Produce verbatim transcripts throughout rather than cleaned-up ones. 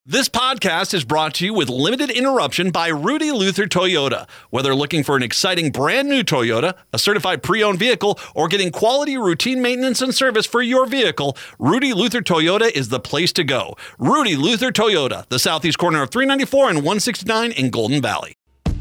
This podcast is brought to you with limited interruption by Rudy Luther Toyota. Whether looking for an exciting brand new Toyota, a certified pre-owned vehicle, or getting quality routine maintenance and service for your vehicle, Rudy Luther Toyota is the place to go. Rudy Luther Toyota, the southeast corner of three ninety-four and one sixty-nine in Golden Valley.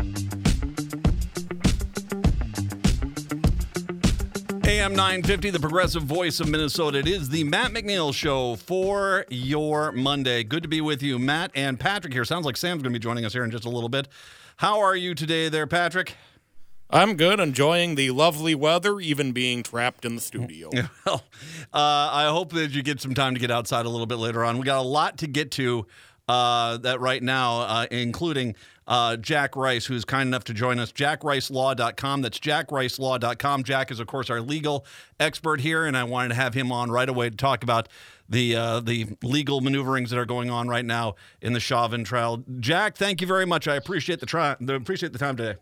A M nine fifty, the progressive voice of Minnesota. It is the Matt McNeil Show for your Monday. Good to be with you, Matt and Patrick here. Sounds like Sam's going to be joining us here in just a little bit. How are you today there, Patrick? I'm good, enjoying the lovely weather, even being trapped in the studio. Well, uh, I hope that you get some time to get outside a little bit later on. We got a lot to get to uh, that right now, uh, including uh, Jack Rice, who's kind enough to join us. jack rice law dot com. That's jack rice law dot com. Jack is, of course, our legal expert here, and I wanted to have him on right away to talk about the uh, the legal maneuverings that are going on right now in the Chauvin trial. Jack, thank you very much. I appreciate the try. Appreciate the time today.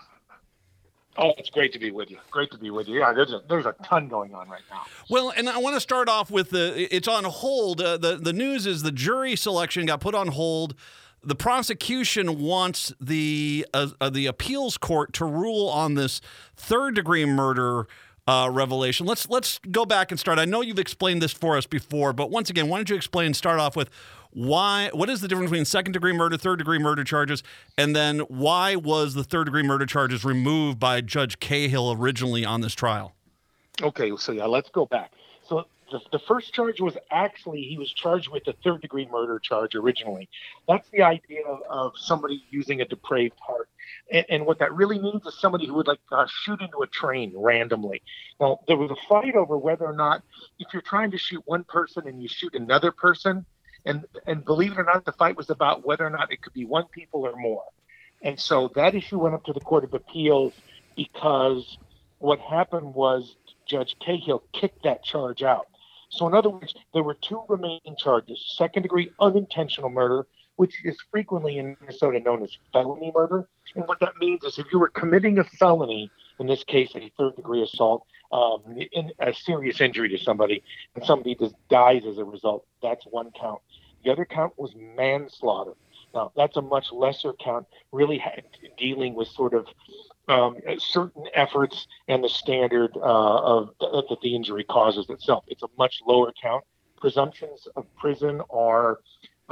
Oh, it's great to be with you. Great to be with you. Yeah, there's a, there's a ton going on right now. Well, and I want to start off with the, it's on hold. Uh, the, the news is the jury selection got put on hold. The prosecution wants the uh, uh, the appeals court to rule on this third-degree murder uh, revelation. Let's let's go back and start. I know you've explained this for us before, but once again, why don't you explain, start off with why, what is the difference between second-degree murder, third-degree murder charges, and then why was the third-degree murder charges removed by Judge Cahill originally on this trial? Okay, so yeah, let's go back. So the, the first charge was actually, he was charged with the third-degree murder charge originally. That's the idea of, of somebody using a depraved heart. And, and what that really means is somebody who would like uh, shoot into a train randomly. Now, there was a fight over whether or not, if you're trying to shoot one person and you shoot another person, And and believe it or not, the fight was about whether or not it could be one people or more. And so that issue went up to the Court of Appeals because what happened was Judge Cahill kicked that charge out. So in other words, there were two remaining charges: second-degree unintentional murder, which is frequently in Minnesota known as felony murder. And what that means is if you were committing a felony, in this case a third-degree assault, um, in a serious injury to somebody, and somebody just dies as a result, that's one count. The other count was manslaughter. Now, that's a much lesser count, really ha- dealing with sort of um, certain efforts and the standard uh, of uh, that the injury causes itself. It's a much lower count. Presumptions of prison are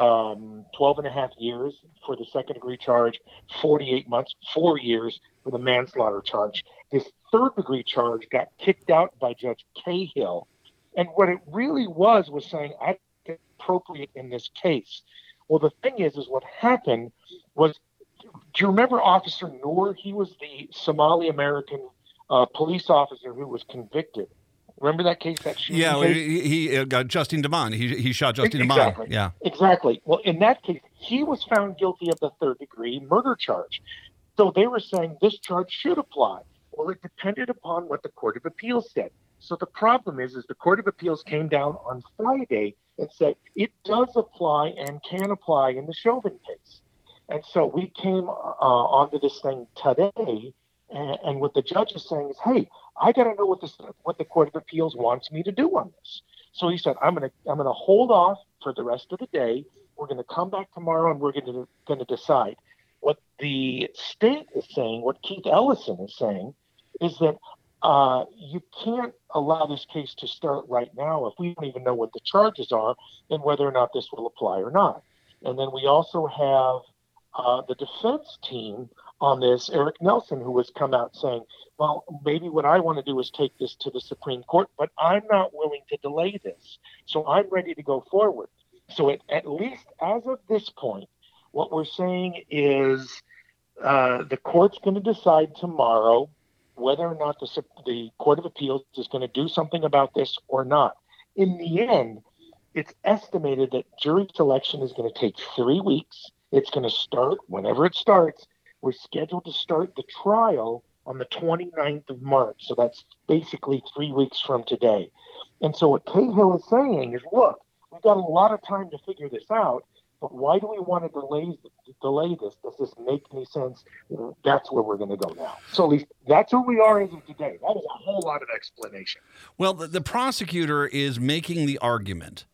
um, twelve and a half years for the second degree charge, forty-eight months, four years for the manslaughter charge. This third degree charge got kicked out by Judge Cahill. And what it really was was saying, I think it's appropriate in this case. Well, the thing is, is what happened was, do you remember Officer Noor? He was the Somali American uh, police officer who was convicted. Remember that case? That shooting Yeah, case? he, he uh, got Justine Damon. He he shot Justine Exactly. Damon. Yeah, exactly. Well, in that case, he was found guilty of the third degree murder charge. So they were saying this charge should apply. Well, it depended upon what the Court of Appeals said. So the problem is, is the Court of Appeals came down on Friday and said it does apply and can apply in the Chauvin case. And so we came uh, onto this thing today, and, and what the judge is saying is, hey, I got to know what this, what the Court of Appeals wants me to do on this. So he said, I'm going to I'm going to hold off for the rest of the day. We're going to come back tomorrow, and we're going to going to decide. What the state is saying, what Keith Ellison is saying, is that uh, you can't allow this case to start right now if we don't even know what the charges are and whether or not this will apply or not. And then we also have uh, the defense team on this, Eric Nelson, who has come out saying, well, maybe what I want to do is take this to the Supreme Court, but I'm not willing to delay this. So I'm ready to go forward. So it, at least as of this point, what we're saying is uh, the court's going to decide tomorrow whether or not the, the Court of Appeals is going to do something about this or not. In the end, it's estimated that jury selection is going to take three weeks. It's going to start whenever it starts. We're scheduled to start the trial on the twenty-ninth of March. So that's basically three weeks from today. And so what Cahill is saying is, look, we've got a lot of time to figure this out. But why do we want to delay delay this? Does this make any sense? That's where we're going to go now. So at least that's where we are as of today. That is a whole lot of explanation. Well, the, the prosecutor is making the argument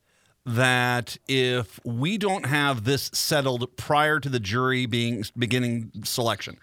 that if we don't have this settled prior to the jury being beginning selection,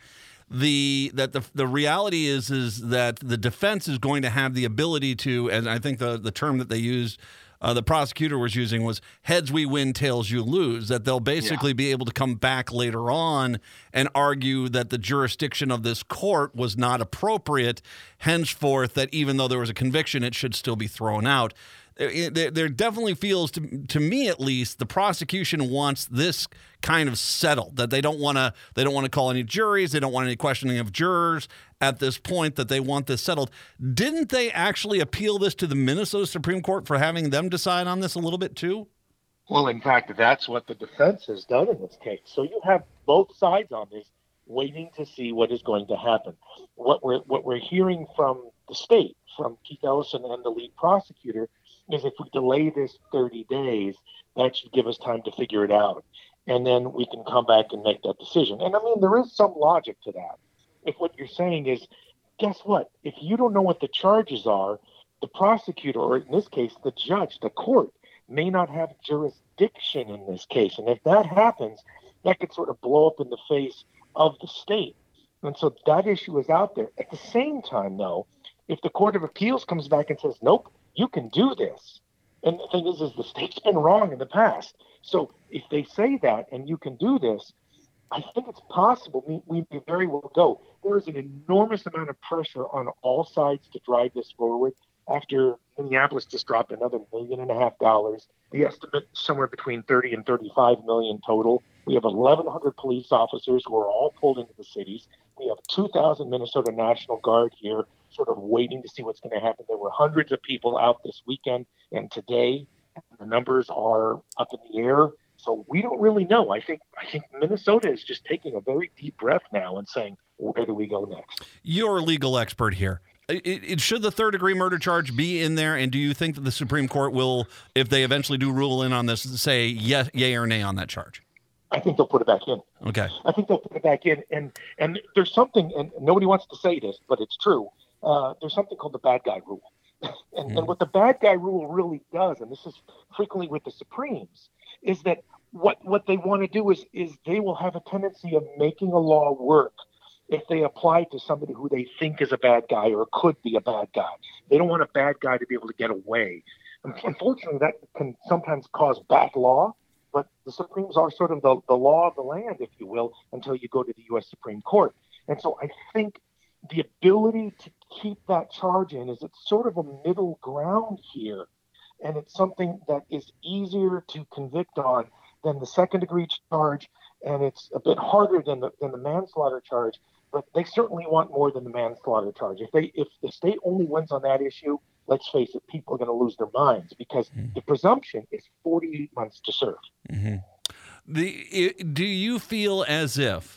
the that the the reality is is that the defense is going to have the ability to, and I think the the term that they used, uh, the prosecutor was using was heads we win, tails you lose, that they'll basically yeah. be able to come back later on and argue that the jurisdiction of this court was not appropriate, henceforth that even though there was a conviction, it should still be thrown out. There, there definitely feels, to, to me at least, the prosecution wants this kind of settled, that they don't want to they don't want to call any juries, they don't want any questioning of jurors at this point, that they want this settled. Didn't they actually appeal this to the Minnesota Supreme Court for having them decide on this a little bit too? Well, in fact, that's what the defense has done in this case. So you have both sides on this waiting to see what is going to happen. What we're what we're hearing from the state, from Keith Ellison and the lead prosecutor, is if we delay this thirty days, that should give us time to figure it out. And then we can come back and make that decision. And I mean, there is some logic to that. If what you're saying is, guess what? If you don't know what the charges are, the prosecutor, or in this case, the judge, the court, may not have jurisdiction in this case. And if that happens, that could sort of blow up in the face of the state. And so that issue is out there. At the same time, though, if the Court of Appeals comes back and says, nope, you can do this. And the thing is, is the state's been wrong in the past. So if they say that and you can do this, I think it's possible we, we may very well go. There is an enormous amount of pressure on all sides to drive this forward after Minneapolis just dropped another million and a half dollars. The estimate is somewhere between thirty and thirty-five million total. We have eleven hundred police officers who are all pulled into the cities. We have two thousand Minnesota National Guard here sort of waiting to see what's going to happen. There were hundreds of people out this weekend and today. The numbers are up in the air. So we don't really know. I think I think Minnesota is just taking a very deep breath now and saying, where do we go next? You're a legal expert here. It, it, should the third-degree murder charge be in there, and do you think that the Supreme Court will, if they eventually do rule in on this, say yes, yay or nay on that charge? I think they'll put it back in. Okay. I think they'll put it back in. And, and there's something, and nobody wants to say this, but it's true. Uh, there's something called the bad guy rule. and, mm. and what the bad guy rule really does, and this is frequently with the Supremes, is that what what they want to do is is they will have a tendency of making a law work if they apply to somebody who they think is a bad guy or could be a bad guy. They don't want a bad guy to be able to get away. Unfortunately, that can sometimes cause bad law, but the Supremes are sort of the, the law of the land, if you will, until you go to the U S Supreme Court. And so I think the ability to keep that charge in is it's sort of a middle ground here. And it's something that is easier to convict on than the second degree charge, and it's a bit harder than the than the manslaughter charge, but they certainly want more than the manslaughter charge. If they if the state only wins on that issue, let's face it, people are going to lose their minds because mm-hmm. the presumption is forty-eight months to serve. Mm-hmm. The it, do you feel as if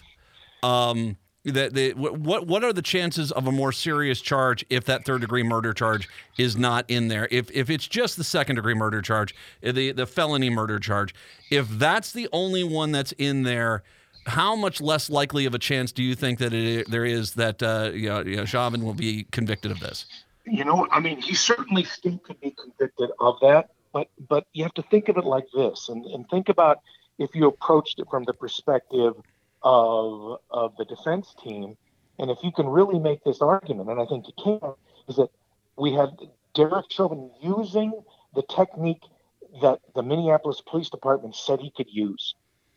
um, that the what what are the chances of a more serious charge if that third degree murder charge is not in there? If if it's just the second degree murder charge, the the felony murder charge, if that's the only one that's in there, how much less likely of a chance do you think that it, there is that uh, you know, you know Chauvin will be convicted of this? You know, I mean, he certainly still could be convicted of that, but but you have to think of it like this, and, and think about if you approached it from the perspective of of the defense team, and if you can really make this argument, and I think you can, is that we have Derek Chauvin using the technique that the Minneapolis Police Department said he could use.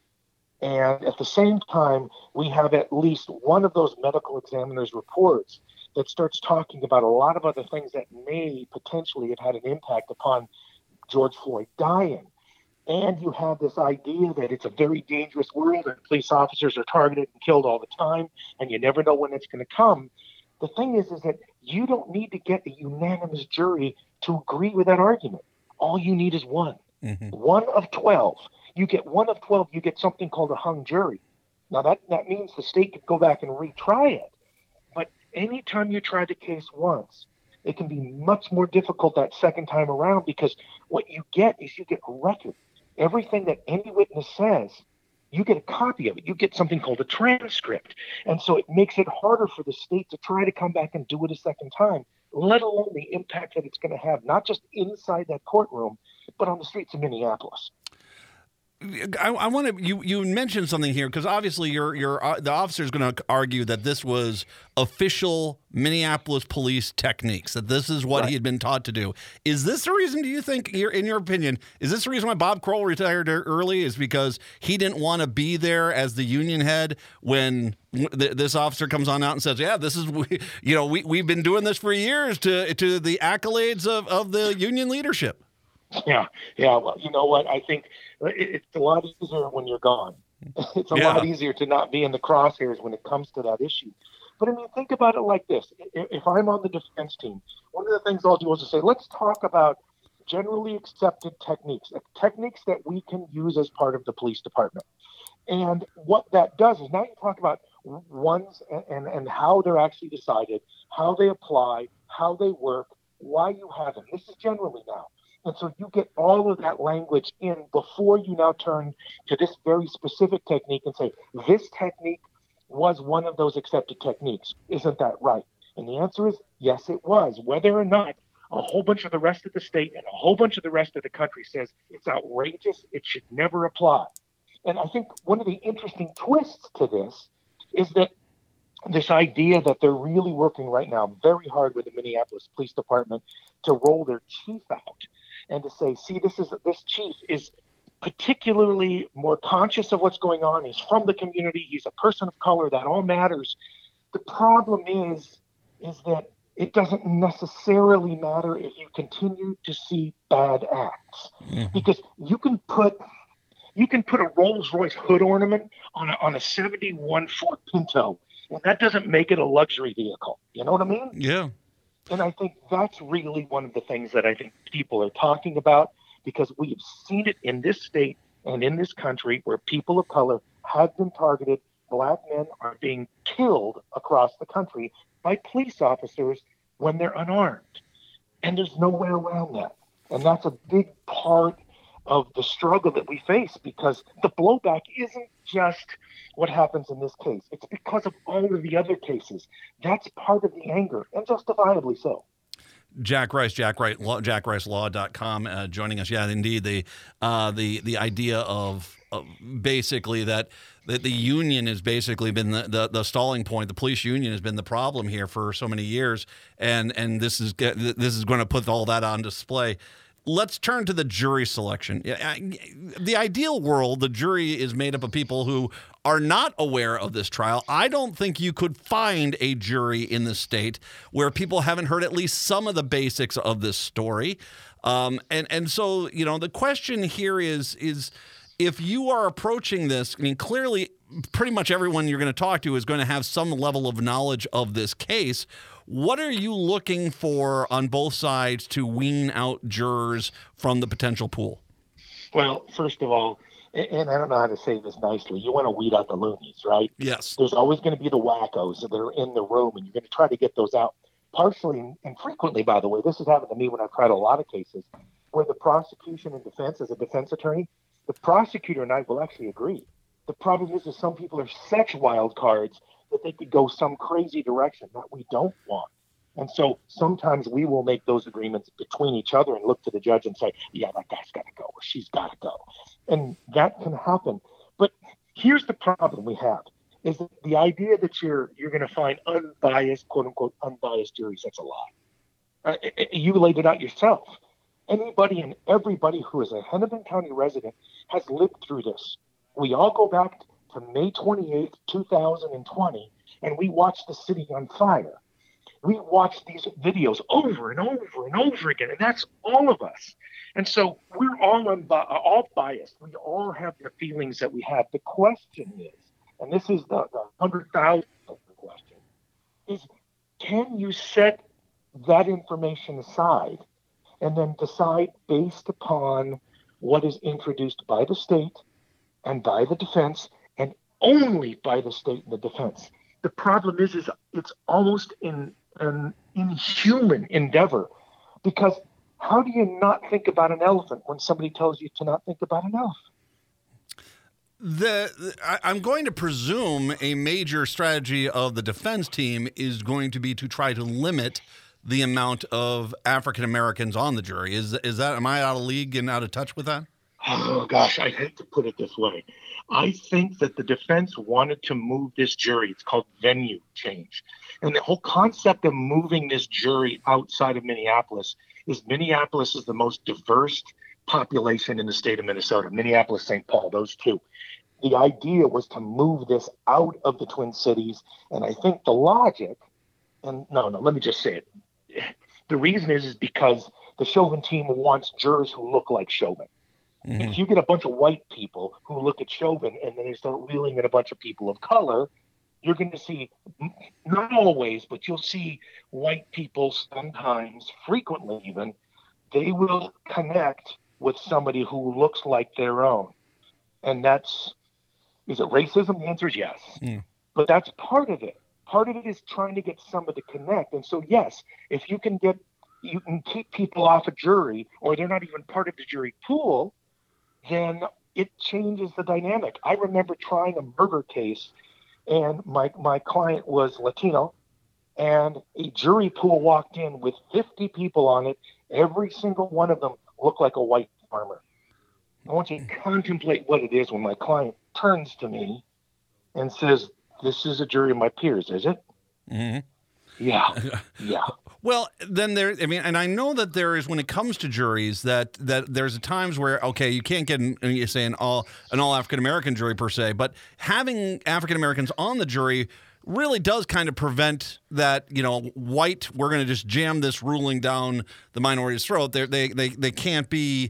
And at the same time, we have at least one of those medical examiner's reports that starts talking about a lot of other things that may potentially have had an impact upon George Floyd dying. And you have this idea that it's a very dangerous world and police officers are targeted and killed all the time, and you never know when it's going to come. The thing is, is that you don't need to get a unanimous jury to agree with that argument. All you need is one. Mm-hmm. One of twelve. You get one of twelve, you get something called a hung jury. Now, that, that means the state could go back and retry it. But anytime you try the case once, it can be much more difficult that second time around because what you get is you get a record. Everything that any witness says, you get a copy of it. You get something called a transcript. And so it makes it harder for the state to try to come back and do it a second time, let alone the impact that it's going to have, not just inside that courtroom, but on the streets of Minneapolis. I, I want to. You, you mentioned something here because obviously you're, you're, uh, the officer is going to argue that this was official Minneapolis police techniques, that this is what Right. he had been taught to do. Is this the reason, do you think, in your opinion, is this the reason why Bob Kroll retired early? Is because he didn't want to be there as the union head when th- this officer comes on out and says, yeah, this is, you know, we, we've been doing this for years to, to the accolades of, of the union leadership. Yeah, yeah. Well, you know what? I think it, it's a lot easier when you're gone. It's a Yeah. lot easier to not be in the crosshairs when it comes to that issue. But I mean, think about it like this. If, if I'm on the defense team, one of the things I'll do is to say, let's talk about generally accepted techniques, uh, techniques that we can use as part of the police department. And what that does is now you talk about ones and, and, and how they're actually decided, how they apply, how they work, why you have them. This is generally now. And so you get all of that language in before you now turn to this very specific technique and say, this technique was one of those accepted techniques. Isn't that right? And the answer is, yes, it was. Whether or not a whole bunch of the rest of the state and a whole bunch of the rest of the country says it's outrageous, it should never apply. And I think one of the interesting twists to this is that this idea that they're really working right now very hard with the Minneapolis Police Department to roll their chief out and to say, see, this is this chief is particularly more conscious of what's going on. He's from the community. He's a person of color. That all matters. The problem is, is that it doesn't necessarily matter if you continue to see bad acts, mm-hmm. because you can put you can put a Rolls-Royce hood ornament on a, on a seventy-one Ford Pinto, and that doesn't make it a luxury vehicle. You know what I mean? Yeah. And I think that's really one of the things that I think people are talking about, because we've seen it in this state and in this country where people of color have been targeted. Black men are being killed across the country by police officers when they're unarmed. And there's no way around that. And that's a big part of the struggle that we face, because the blowback isn't just what happens in this case. It's because of all of the other cases. That's part of the anger, and justifiably so. Jack Rice, Jack Rice, jack rice law dot com, uh, joining us. Yeah, indeed, the uh, the the idea of, of basically that that the union has basically been the, the the stalling point. The police union has been the problem here for so many years, and and this is this is going to put all that on display. Let's turn to the jury selection. The ideal world, the jury is made up of people who are not aware of this trial. I don't think you could find a jury in the state where people haven't heard at least some of the basics of this story. Um, and, and so, you know, the question here is, is if you are approaching this, I mean, clearly pretty much everyone you're going to talk to is going to have some level of knowledge of this case. What are you looking for on both sides to wean out jurors from the potential pool? Well, first of all, and I don't know how to say this nicely, you want to weed out the loonies, right? Yes. There's always going to be the wackos that are in the room, and you're going to try to get those out. Partially, and frequently, by the way, this has happened to me when I've tried a lot of cases, where the prosecution and defense, as a defense attorney, the prosecutor and I will actually agree. The problem is that some people are such wild cards that they could go some crazy direction that we don't want. And so sometimes we will make those agreements between each other and look to the judge and say, yeah, that guy's got to go, or she's got to go. And that can happen. But here's the problem we have, is that the idea that you're you're going to find unbiased, quote unquote, unbiased juries, that's a lie. Uh, it, it, you laid it out yourself. Anybody and everybody who is a Hennepin County resident has lived through this. We all go back to May twenty-eighth, two thousand twenty, and we watch the city on fire. We watch these videos over and over and over again, and that's all of us. And so we're all unbi- all biased. We all have the feelings that we have. The question is, and this is the, the hundred thousand question, is can you set that information aside and then decide based upon what is introduced by the state and by the defense, and only by the state and the defense? The problem is, is it's almost in an inhuman endeavor, because how do you not think about an elephant when somebody tells you to not think about an elephant? The, the I, I'm going to presume a major strategy of the defense team is going to be to try to limit the amount of African Americans on the jury. Is is that, am I out of league and out of touch with that? Oh, gosh, I hate to put it this way. I think that the defense wanted to move this jury. It's called venue change. And the whole concept of moving this jury outside of Minneapolis is Minneapolis is the most diverse population in the state of Minnesota. Minneapolis, Saint Paul, those two. The idea was to move this out of the Twin Cities. And I think the logic, and no, no, let me just say it. The reason is, is because the Chauvin team wants jurors who look like Chauvin. Mm-hmm. If you get a bunch of white people who look at Chauvin and then they start wheeling in a bunch of people of color, you're going to see, not always, but you'll see white people sometimes, frequently even, they will connect with somebody who looks like their own. And that's, is it racism? The answer is yes. Mm. But that's part of it. Part of it is trying to get somebody to connect. And so, yes, if you can get, you can keep people off a jury, or they're not even part of the jury pool, then it changes the dynamic. I remember trying a murder case, and my, my client was Latino, and a jury pool walked in with fifty people on it. Every single one of them looked like a white farmer. I want you to contemplate what it is when my client turns to me and says, "This is a jury of my peers, is it?" Mm-hmm. Yeah, yeah. Well, then there, I mean, and I know that there is, when it comes to juries, that that there's times where, okay, you can't get, an, you say, an all an all African American jury per se, but having African Americans on the jury really does kind of prevent that, you know, white, we're going to just jam this ruling down the minority's throat. They're, they they they can't be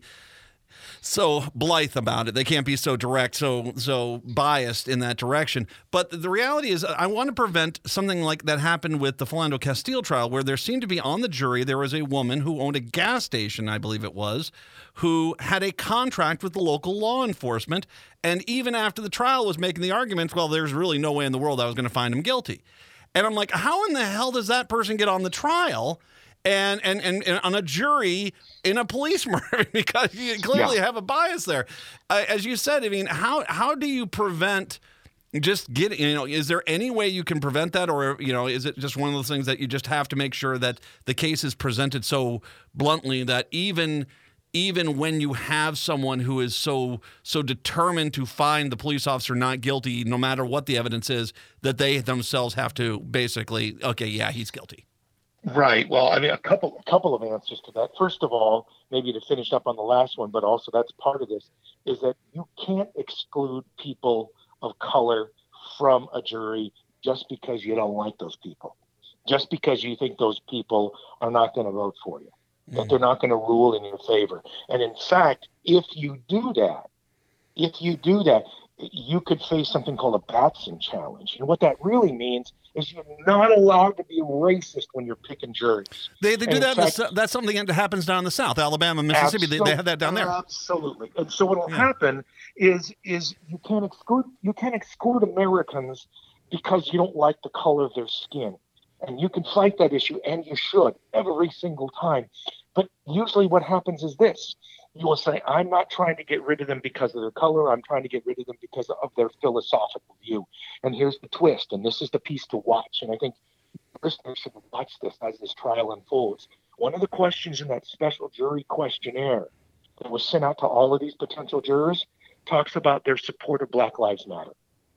so blithe about it. They can't be so direct, so so biased in that direction. But the reality is, I want to prevent something like that happened with the Philando Castile trial, where there seemed to be on the jury, there was a woman who owned a gas station, I believe it was, who had a contract with the local law enforcement. And even after the trial was making the argument, well, there's really no way in the world I was going to find him guilty. And I'm like, how in the hell does that person get on the trial and and, and, and on a jury in a police murder? Because you clearly yeah. have a bias there. Uh, as you said, I mean, how how do you prevent just getting, you know, is there any way you can prevent that? Or, you know, is it just one of those things that you just have to make sure that the case is presented so bluntly that even even when you have someone who is so so determined to find the police officer not guilty, no matter what the evidence is, that they themselves have to basically, okay, yeah, he's guilty? Right. Well, I mean, a couple, a couple of answers to that. First of all, maybe to finish up on the last one, but also that's part of this, is that you can't exclude people of color from a jury just because you don't like those people, just because you think those people are not going to vote for you, mm. that they're not going to rule in your favor. And in fact, if you do that, if you do that, you could face something called a Batson challenge. And what that really means is you're not allowed to be racist when you're picking juries. They, they do that. Fact, the, that's something that happens down in the South, Alabama, Mississippi. They, they have that down there. Absolutely. And so what will yeah. happen is is you can't exclude you can't exclude Americans because you don't like the color of their skin. And you can fight that issue, and you should, every single time. But usually what happens is this. You will say, I'm not trying to get rid of them because of their color. I'm trying to get rid of them because of their philosophical view. And here's the twist, and this is the piece to watch. And I think listeners should watch this as this trial unfolds. One of the questions in that special jury questionnaire that was sent out to all of these potential jurors talks about their support of Black Lives Matter.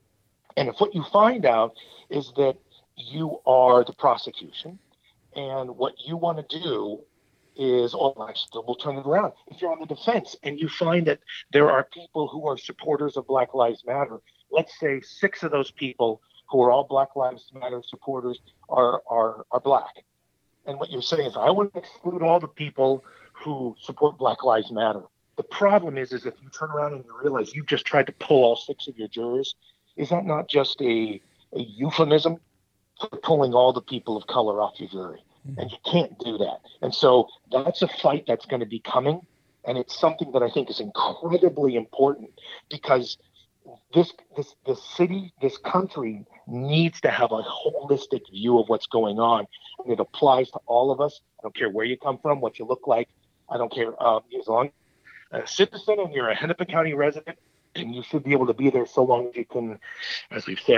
And if what you find out is that you are the prosecution, and what you want to do is, oh, I still will turn it around. If you're on the defense and you find that there are people who are supporters of Black Lives Matter, let's say six of those people who are all Black Lives Matter supporters are are are Black. And what you're saying is, I want to exclude all the people who support Black Lives Matter. The problem is, is if you turn around and you realize you've just tried to pull all six of your jurors, is that not just a, a euphemism for pulling all the people of color off your jury? And you can't do that. And so that's a fight that's going to be coming. And it's something that I think is incredibly important, because this this this city, this country needs to have a holistic view of what's going on. And it applies to all of us. I don't care where you come from, what you look like. I don't care. Um, as long as a citizen and you're a Hennepin County resident, and you should be able to be there so long as you can, as we've said,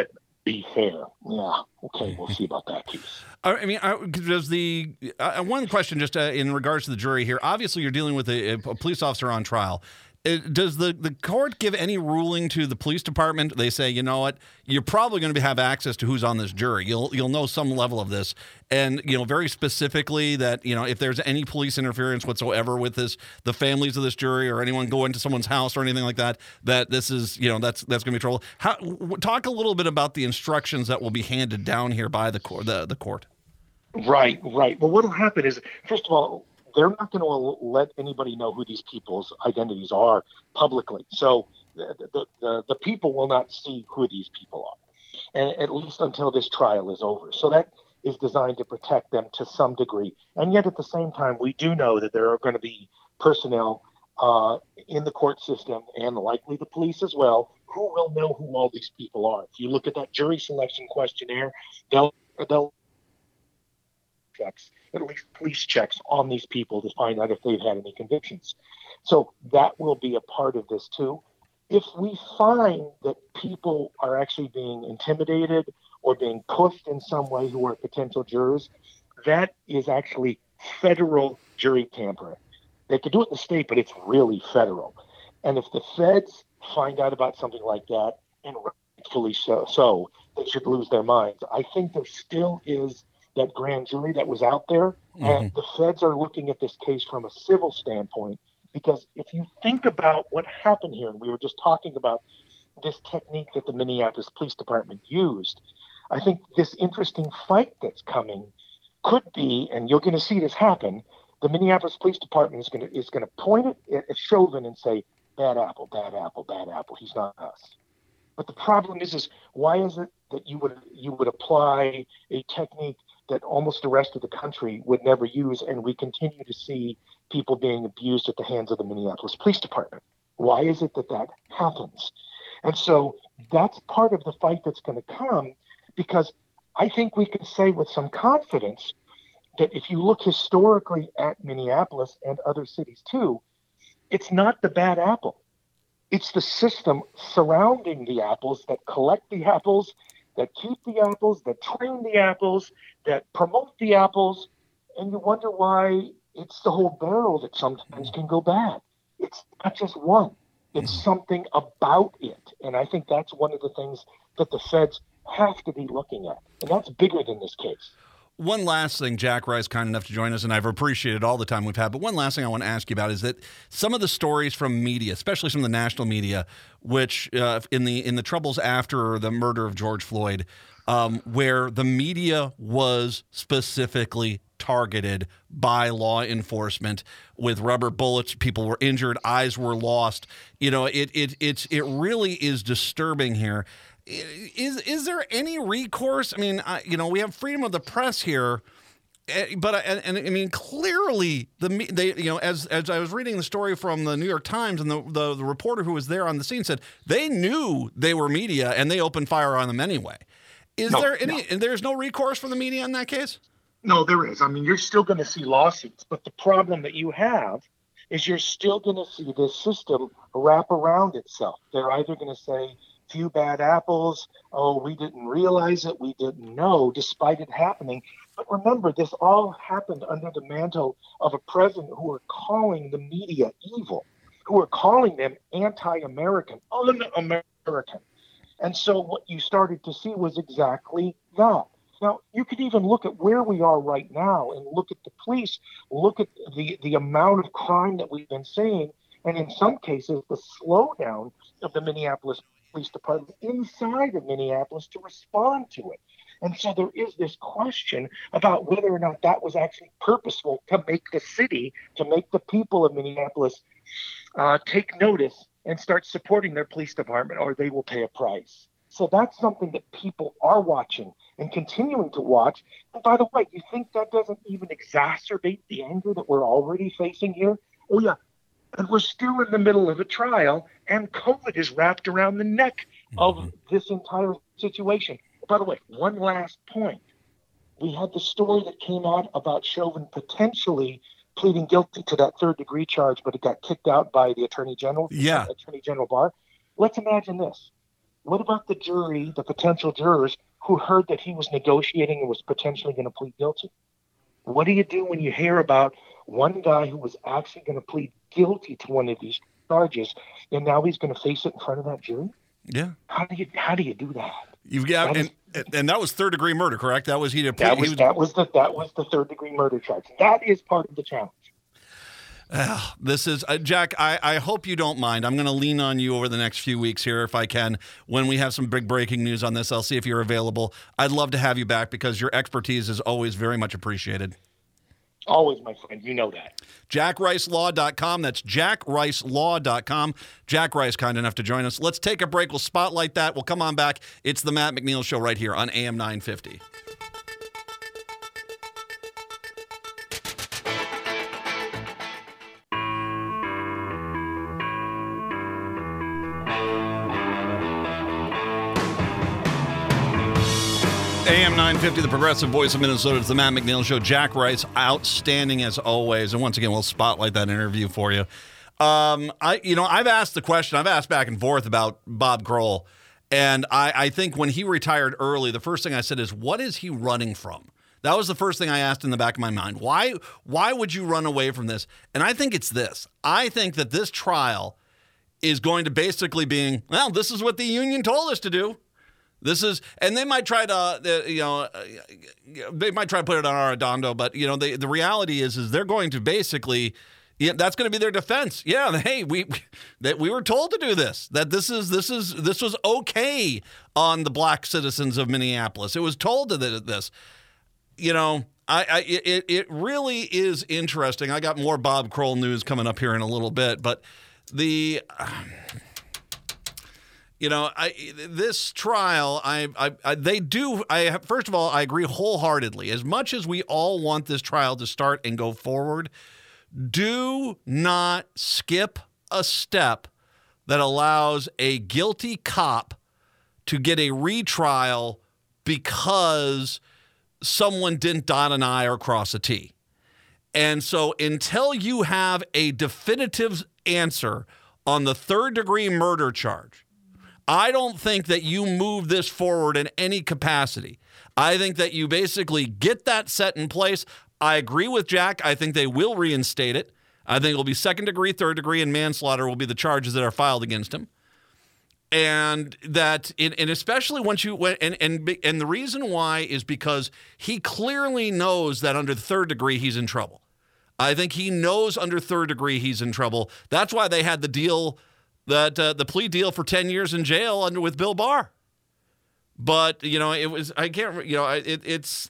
be fair. Yeah. Okay, we'll see about that piece. I mean, I, does the uh, one question just uh, in regards to the jury here? Obviously, you're dealing with a, a police officer on trial. It, does the, the court give any ruling to the police department? They say, you know what, you're probably going to have access to who's on this jury. You'll you'll know some level of this, and you know very specifically that you know if there's any police interference whatsoever with this, the families of this jury or anyone going to someone's house or anything like that, that this is you know that's that's going to be trouble. How, w- talk a little bit about the instructions that will be handed down here by the court. The, the court. Right, right. Well, what will happen is, first of all, they're not going to let anybody know who these people's identities are publicly. So the, the, the, the people will not see who these people are, and at least until this trial is over. So that is designed to protect them to some degree. And yet at the same time, we do know that there are going to be personnel uh, in the court system, and likely the police as well, who will know who all these people are. If you look at that jury selection questionnaire, they'll, they'll checks, at least police checks on these people to find out if they've had any convictions. So that will be a part of this too. If we find that people are actually being intimidated or being pushed in some way who are potential jurors, that is actually federal jury tampering. They could do it in the state, but it's really federal. And if the feds find out about something like that, and rightfully so, so they should lose their minds. I think there still is that grand jury that was out there, mm-hmm. and the feds are looking at this case from a civil standpoint, because if you think about what happened here, and we were just talking about this technique that the Minneapolis Police Department used, I think this interesting fight that's coming could be, and you're going to see this happen, the Minneapolis Police Department is going to is going to point it at, at Chauvin and say, bad apple, bad apple, bad apple, he's not us. But the problem is, is why is it that you would you would apply a technique that almost the rest of the country would never use, and we continue to see people being abused at the hands of the Minneapolis Police Department? Why is it that that happens? And so that's part of the fight that's going to come, because I think we can say with some confidence that if you look historically at Minneapolis and other cities too, it's not the bad apple. It's the system surrounding the apples that collect the apples, that keep the apples, that train the apples, that promote the apples, and you wonder why it's the whole barrel that sometimes can go bad. It's not just one. It's something about it. And I think that's one of the things that the feds have to be looking at. And that's bigger than this case. One last thing, Jack Rice, kind enough to join us, and I've appreciated all the time we've had, but one last thing I want to ask you about is that some of the stories from media, especially some of the national media, which uh, in the in the troubles after the murder of George Floyd, um, where the media was specifically targeted by law enforcement with rubber bullets, people were injured, eyes were lost. You know, it it it's it really is disturbing here. Is is there any recourse? I mean, I, you know, we have freedom of the press here, but and, and I mean, clearly the they you know as as I was reading the story from the New York Times, and the, the the reporter who was there on the scene said they knew they were media and they opened fire on them anyway. Is no, there any? No. There's no recourse for the media in that case? No, there is. I mean, you're still going to see lawsuits, but the problem that you have is you're still going to see this system wrap around itself. They're either going to say, few bad apples, oh, we didn't realize it, we didn't know, despite it happening. But remember, this all happened under the mantle of a president who are calling the media evil, who are calling them anti-American, un-American. And so what you started to see was exactly that. Now, you could even look at where we are right now and look at the police, look at the, the amount of crime that we've been seeing, and in some cases, the slowdown of the Minneapolis Police Department inside of Minneapolis to respond to it. And so there is this question about whether or not that was actually purposeful to make the city, to make the people of Minneapolis uh, take notice and start supporting their police department, or they will pay a price. So that's something that people are watching and continuing to watch. And by the way, you think that doesn't even exacerbate the anger that we're already facing here? Oh, yeah. And we're still in the middle of a trial, and COVID is wrapped around the neck of mm-hmm. this entire situation. By the way, one last point. We had the story that came out about Chauvin potentially pleading guilty to that third degree charge, but it got kicked out by the Attorney General. Yeah. Attorney General Barr. Let's imagine this. What about the jury, the potential jurors who heard that he was negotiating and was potentially going to plead guilty? What do you do when you hear about one guy who was actually going to plead guilty to one of these charges, and now he's going to face it in front of that jury? Yeah. How do you how do you do that? You've got That and, and that was third degree murder, correct? That was he did. That he was, was that was the that was the third degree murder charge. That is part of the challenge. Uh, this is uh, Jack. I, I hope you don't mind. I'm going to lean on you over the next few weeks here, if I can. When we have some big breaking news on this, I'll see if you're available. I'd love to have you back because your expertise is always very much appreciated. Always, my friend. You know that. jack rice law dot com. That's jack rice law dot com. Jack Rice, kind enough to join us. Let's take a break. We'll spotlight that. We'll come on back. It's the Matt McNeil Show right here on A M nine fifty. A M nine fifty, the progressive voice of Minnesota. It's the Matt McNeil Show. Jack Rice, outstanding as always. And once again, we'll spotlight that interview for you. Um, I, you know, I've asked the question, I've asked back and forth about Bob Kroll. And I, I think when he retired early, the first thing I said is, what is he running from? That was the first thing I asked in the back of my mind. Why, why would you run away from this? And I think it's this. I think that this trial is going to basically being, well, this is what the union told us to do. This is, and they might try to, uh, you know, uh, they might try to put it on Arredondo, but you know, they, the reality is, is they're going to basically, yeah, that's going to be their defense. Yeah, hey, we that we were told to do this. That this is this is this was okay on the black citizens of Minneapolis. It was told to this. You know, I, I it it really is interesting. I got more Bob Kroll news coming up here in a little bit, but the. Um, You know, I this trial, I, I, I, they do. I first of all, I agree wholeheartedly. As much as we all want this trial to start and go forward, do not skip a step that allows a guilty cop to get a retrial because someone didn't dot an I or cross a T. And so, until you have a definitive answer on the third degree murder charge, I don't think that you move this forward in any capacity. I think that you basically get that set in place. I agree with Jack. I think they will reinstate it. I think it will be second degree, third degree, and manslaughter will be the charges that are filed against him. And that, and especially once you, and, and, and the reason why is because he clearly knows that under the third degree, he's in trouble. I think he knows under third degree, he's in trouble. That's why they had the deal that uh, the plea deal for ten years in jail under with Bill Barr. But, you know, it was, I can't, you know, it, it's,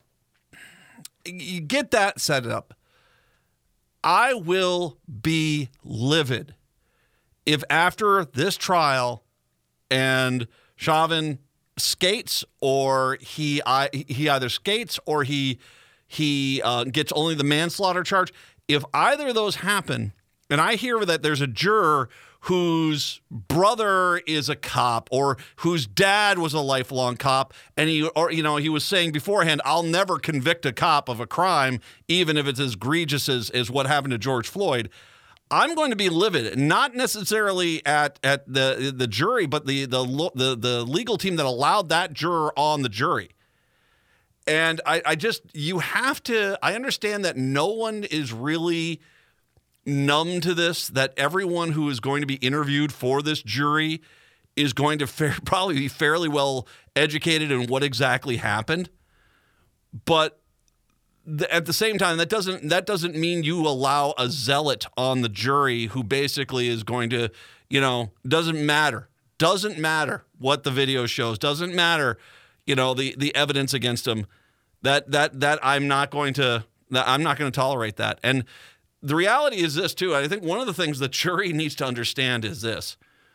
you get that set up. I will be livid if after this trial and Chauvin skates or he, I, he either skates or he, he uh, gets only the manslaughter charge. If either of those happen, and I hear that there's a juror whose brother is a cop or whose dad was a lifelong cop, and he, or you know, he was saying beforehand, I'll never convict a cop of a crime, even if it's as egregious as, as what happened to George Floyd. I'm going to be livid, not necessarily at at the the jury, but the the the, the legal team that allowed that juror on the jury. And I, I just, you have to, I understand that no one is really numb to this, that everyone who is going to be interviewed for this jury is going to fair, probably be fairly well educated in what exactly happened. But th- at the same time, that doesn't that doesn't mean you allow a zealot on the jury who basically is going to, you know, doesn't matter. Doesn't matter what the video shows. Doesn't matter, you know, the, the evidence against him. That that that I'm not going to that I'm not going to tolerate that. And the reality is this, too. I think one of the things the jury needs to understand is this.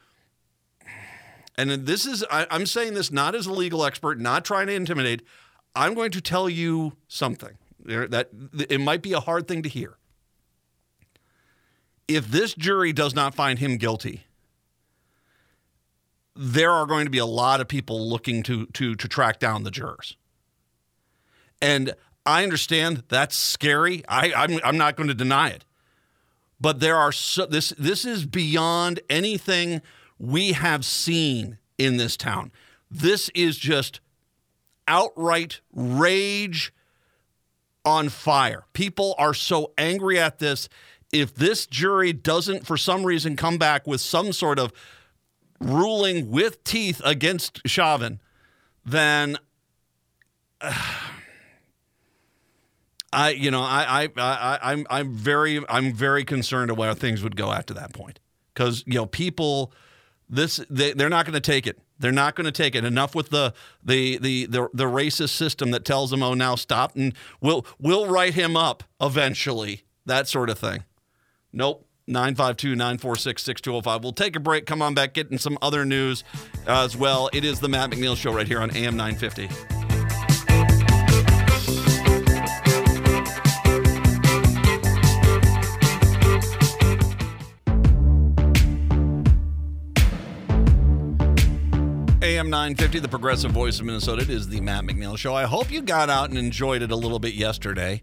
And this is, I, I'm saying this not as a legal expert, not trying to intimidate. I'm going to tell you something that it might be a hard thing to hear. If this jury does not find him guilty, there are going to be a lot of people looking to to to track down the jurors. And I understand that's scary. I, I'm I'm not going to deny it, but there are so, this this is beyond anything we have seen in this town. This is just outright rage on fire. People are so angry at this. If this jury doesn't, for some reason, come back with some sort of ruling with teeth against Chauvin, then uh, I, you know, I, I, I, I'm, I'm very, I'm very concerned of where things would go after that point, because you know, people, this, they, they're not going to take it. They're not going to take it. Enough with the, the the the the racist system that tells them, "Oh, now stop," and we'll we'll write him up eventually. That sort of thing. Nope. nine five two, nine four six, six two zero five. We'll take a break. Come on back, getting some other news uh, as well. It is the Matt McNeil Show right here on A M nine fifty. A M nine fifty, the progressive voice of Minnesota. It is the Matt McNeil Show. I hope you got out and enjoyed it a little bit yesterday.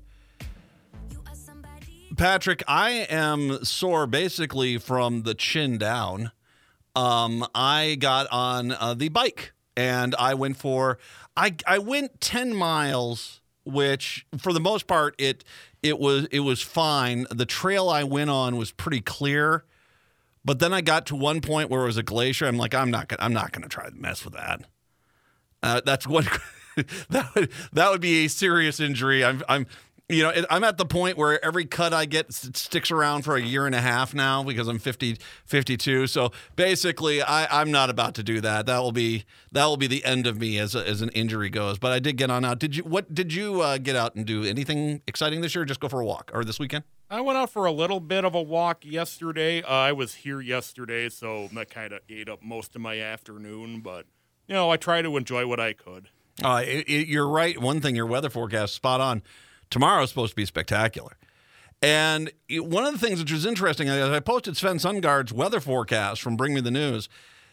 Patrick, I am sore basically from the chin down. Um, I got on uh, the bike and I went for, I, I went ten miles, which for the most part, it, it was, it was fine. The trail I went on was pretty clear, but then I got to one point where it was a glacier. I'm like, I'm not gonna, I'm not going to try to mess with that. Uh, that's what, that would, that would be a serious injury. I'm, I'm, You know, I'm at the point where every cut I get sticks around for a year and a half now because I'm fifty, fifty-two. So basically, I, I'm not about to do that. That will be that will be the end of me as a, as an injury goes. But I did get on out. Did you? What did you uh, get out and do? Anything exciting this year? Or just go for a walk or this weekend? I went out for a little bit of a walk yesterday. Uh, I was here yesterday, so that kind of ate up most of my afternoon. But you know, I try to enjoy what I could. Uh, it, it, you're right. One thing, your weather forecast spot on. Tomorrow is supposed to be spectacular. And one of the things which was interesting, as I posted Sven Sundgaard's weather forecast from Bring Me the News,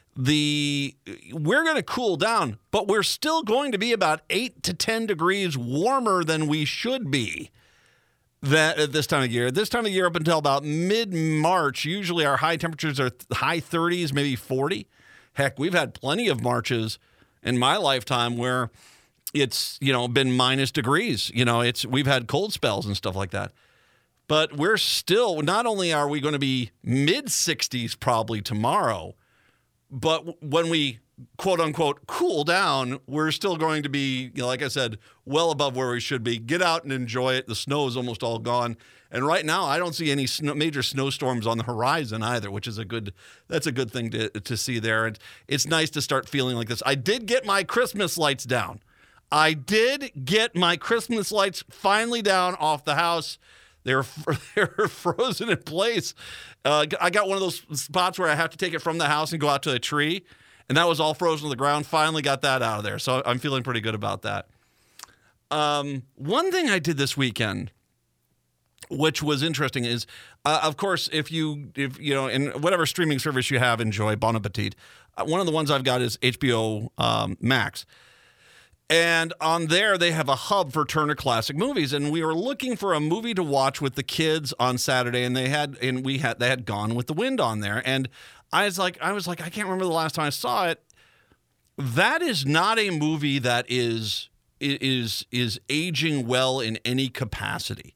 the we're going to cool down, but we're still going to be about eight to ten degrees warmer than we should be that at this time of year. This time of year up until about mid-March, usually our high temperatures are high thirties, maybe forty. Heck, we've had plenty of Marches in my lifetime where it's, you know, been minus degrees. You know, it's we've had cold spells and stuff like that. But we're still, not only are we going to be mid sixties probably tomorrow, but when we quote unquote cool down, we're still going to be, you know, like I said, well above where we should be. Get out and enjoy it. The snow is almost all gone. And right now, I don't see any snow, major snowstorms on the horizon either, which is a good, that's a good thing to, to see there. And it's nice to start feeling like this. I did get my Christmas lights down. I did get my Christmas lights finally down off the house. They're they're frozen in place. Uh, I got one of those spots where I have to take it from the house and go out to a tree, and that was all frozen to the ground. Finally got that out of there, so I'm feeling pretty good about that. Um, one thing I did this weekend, which was interesting, is uh, of course if you if you know in whatever streaming service you have, enjoy Bon Appetit. Uh, one of the ones I've got is H B O um, Max. And on there, they have a hub for Turner Classic Movies, and we were looking for a movie to watch with the kids on Saturday, and they had, and we had, they had Gone with the Wind on there, and I was like, I was like, I can't remember the last time I saw it. That is not a movie that is is is aging well in any capacity,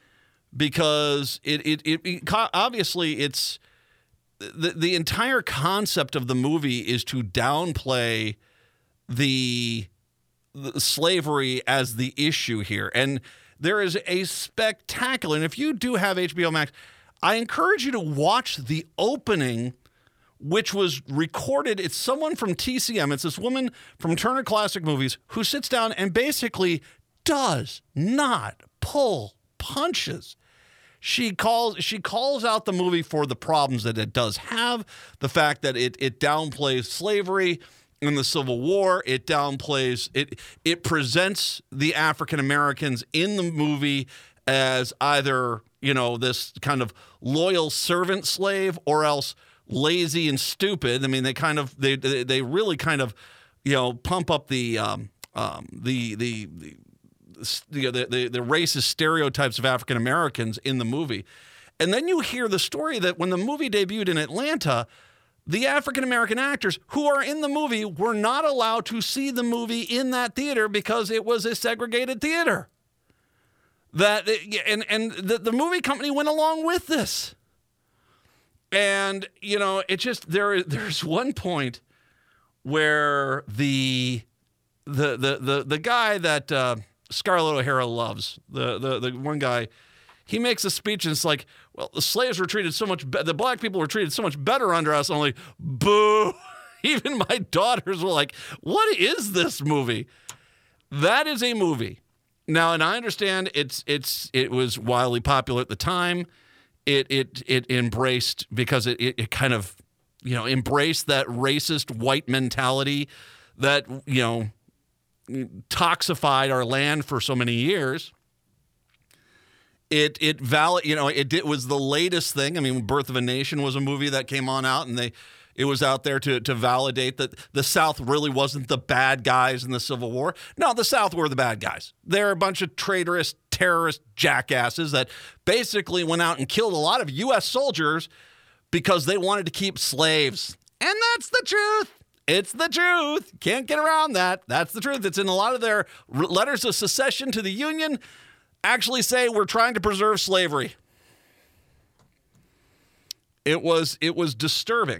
because it it, it, it obviously it's the the entire concept of the movie is to downplay the slavery as the issue here. And there is a spectacular, and if you do have H B O Max, I encourage you to watch the opening, which was recorded. It's someone from T C M. It's this woman from Turner Classic Movies who sits down and basically does not pull punches. She calls she calls out the movie for the problems that it does have, the fact that it it downplays slavery in the Civil War. It downplays it. It presents the African Americans in the movie as either, you know, this kind of loyal servant slave or else lazy and stupid. I mean, they kind of they they really kind of, you know, pump up the um, um, the the the the, the the racist stereotypes of African Americans in the movie. And then you hear the story that when the movie debuted in Atlanta, the African-American actors who are in the movie were not allowed to see the movie in that theater because it was a segregated theater. That and and the, the movie company went along with this. And, you know, it just, there there's one point where the the the the, the guy that uh, Scarlett O'Hara loves, the, the the one guy, he makes a speech and it's like, well, the slaves were treated so much better, the black people were treated so much better under us. I'm like, boo. Even my daughters were like, what is this movie? That is a movie. Now, and I understand it's it's it was wildly popular at the time. It it it embraced because it, it it kind of, you know, embraced that racist white mentality that, you know, toxified our land for so many years. It it valid, you know, it, it was the latest thing. I mean, Birth of a Nation was a movie that came on out, and they it was out there to to validate that the South really wasn't the bad guys in the Civil War. No, the South were the bad guys. They're a bunch of traitorous, terrorist jackasses that basically went out and killed a lot of U S soldiers because they wanted to keep slaves. And that's the truth. It's the truth. Can't get around that. That's the truth. It's in a lot of their letters of secession to the Union. Actually say we're trying to preserve slavery. It was it was disturbing.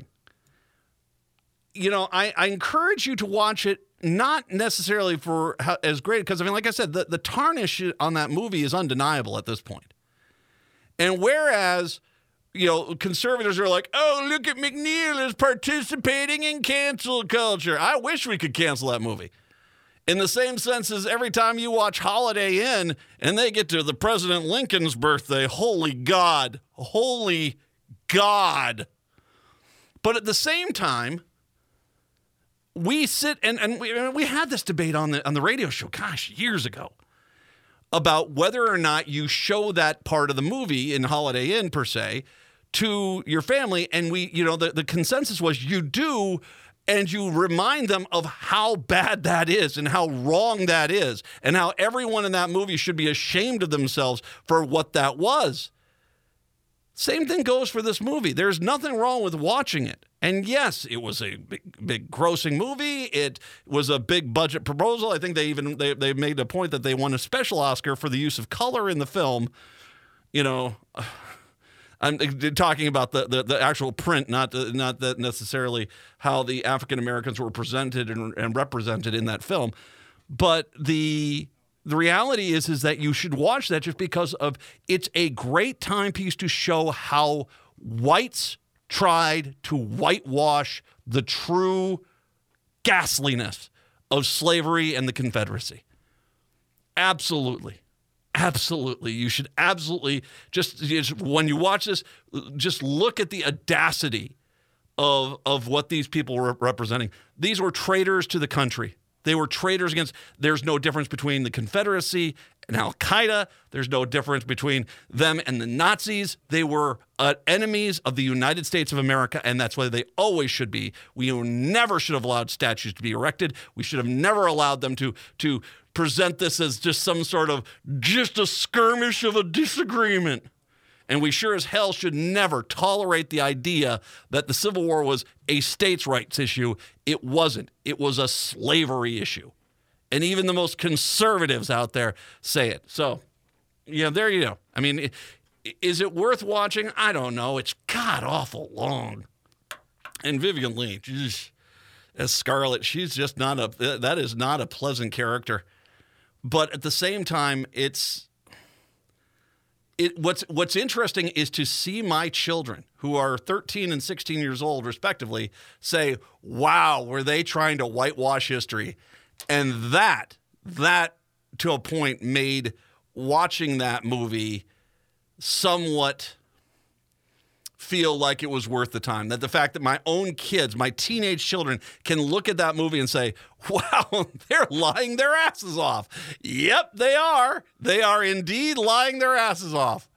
You know, I, I encourage you to watch it, not necessarily for how, as great, because I mean, like I said, the, the tarnish on that movie is undeniable at this point. And whereas, you know, conservatives are like, oh, look at McNeil is participating in cancel culture. I wish we could cancel that movie. In the same sense as every time you watch Holiday Inn and they get to the President Lincoln's birthday, holy God, holy God. But at the same time, we sit and, and we, we had this debate on the on the radio show, gosh, years ago, about whether or not you show that part of the movie in Holiday Inn, per se, to your family. And we, you know, the, the consensus was you do, and you remind them of how bad that is and how wrong that is and how everyone in that movie should be ashamed of themselves for what that was. Same thing goes for this movie. There's nothing wrong with watching it. And yes, it was a big, big grossing movie. It was a big budget proposal. I think they even they, they made a point that they won a special Oscar for the use of color in the film. You know, I'm talking about the, the, the actual print, not the, not that necessarily how the African Americans were presented and, and represented in that film. But the the reality is is that you should watch that just because of it's a great timepiece to show how whites tried to whitewash the true ghastliness of slavery and the Confederacy. Absolutely. Absolutely. You should absolutely just, just when you watch this, just look at the audacity of, of what these people were representing. These were traitors to the country. They were traitors against, there's no difference between the Confederacy and Al-Qaeda. There's no difference between them and the Nazis. They were uh, enemies of the United States of America, and that's what they always should be. We never should have allowed statues to be erected. We should have never allowed them to, to present this as just some sort of, just a skirmish of a disagreement. And we sure as hell should never tolerate the idea that the Civil War was a states' rights issue. It wasn't. It was a slavery issue. And even the most conservatives out there say it. So, yeah, there you go. I mean, is it worth watching? I don't know. It's god-awful long. And Vivian Leigh, geez, as Scarlett, she's just not a, that is not a pleasant character. But at the same time, it's, It, what's what's interesting is to see my children, who are thirteen and sixteen years old, respectively, say, wow, were they trying to whitewash history? And that, that to a point, made watching that movie somewhat feel like it was worth the time. That the fact that my own kids, my teenage children, can look at that movie and say, wow, they're lying their asses off. Yep, they are. They are indeed lying their asses off.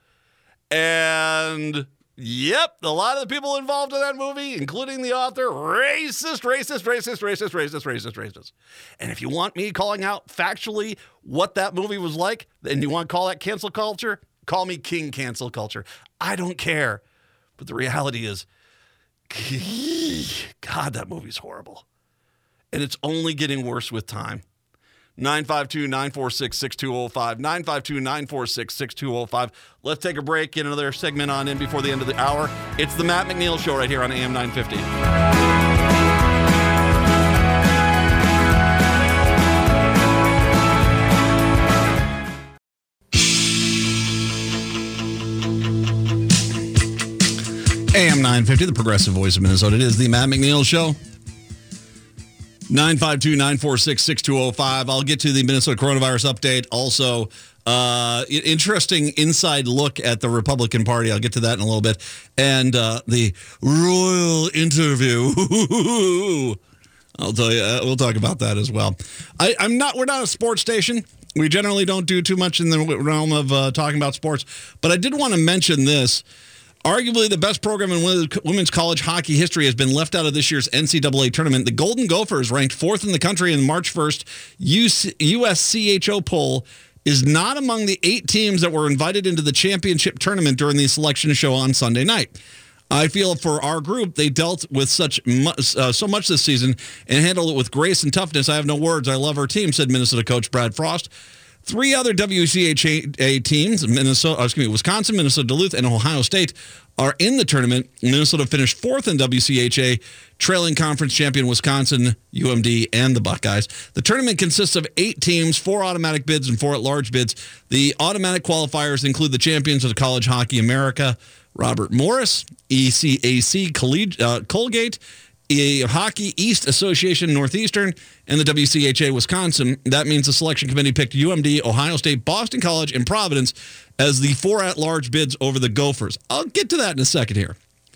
And yep, a lot of the people involved in that movie, including the author, racist, racist, racist, racist, racist, racist, racist. And if you want me calling out factually what that movie was like, and you want to call that cancel culture, call me King Cancel Culture. I don't care. But the reality is, God, that movie's horrible. And it's only getting worse with time. nine five two, nine four six, six two zero five. nine five two, nine four six, six two zero five. Let's take a break, get another segment on in before the end of the hour. It's the Matt McNeil Show right here on A M nine fifty. A M nine fifty, the progressive voice of Minnesota. It is the Matt McNeil Show. nine five two, nine four six, six two zero five. I'll get to the Minnesota coronavirus update. Also, uh, interesting inside look at the Republican Party. I'll get to that in a little bit. And uh, the royal interview. I'll tell you, uh, we'll talk about that as well. I, I'm not. We're not a sports station. We generally don't do too much in the realm of uh, talking about sports. But I did want to mention this. Arguably the best program in women's college hockey history has been left out of this year's N C double A tournament. The Golden Gophers, ranked fourth in the country in March first U S C H O poll, is not among the eight teams that were invited into the championship tournament during the selection show on Sunday night. I feel for our group, they dealt with such much, uh, so much this season and handled it with grace and toughness. I have no words. I love our team, said Minnesota coach Brad Frost. Three other W C H A teams, Minnesota, excuse me, Wisconsin, Minnesota Duluth, and Ohio State, are in the tournament. Minnesota finished fourth in W C H A, trailing conference champion Wisconsin, U M D, and the Buckeyes. The tournament consists of eight teams, four automatic bids, and four at-large bids. The automatic qualifiers include the champions of the College Hockey America, Robert Morris, E C A C Colleg- uh, Colgate, A Hockey East Association Northeastern, and the W C H A Wisconsin. That means the selection committee picked U M D, Ohio State, Boston College, and Providence as the four at-large bids over the Gophers. I'll get to that in a second here.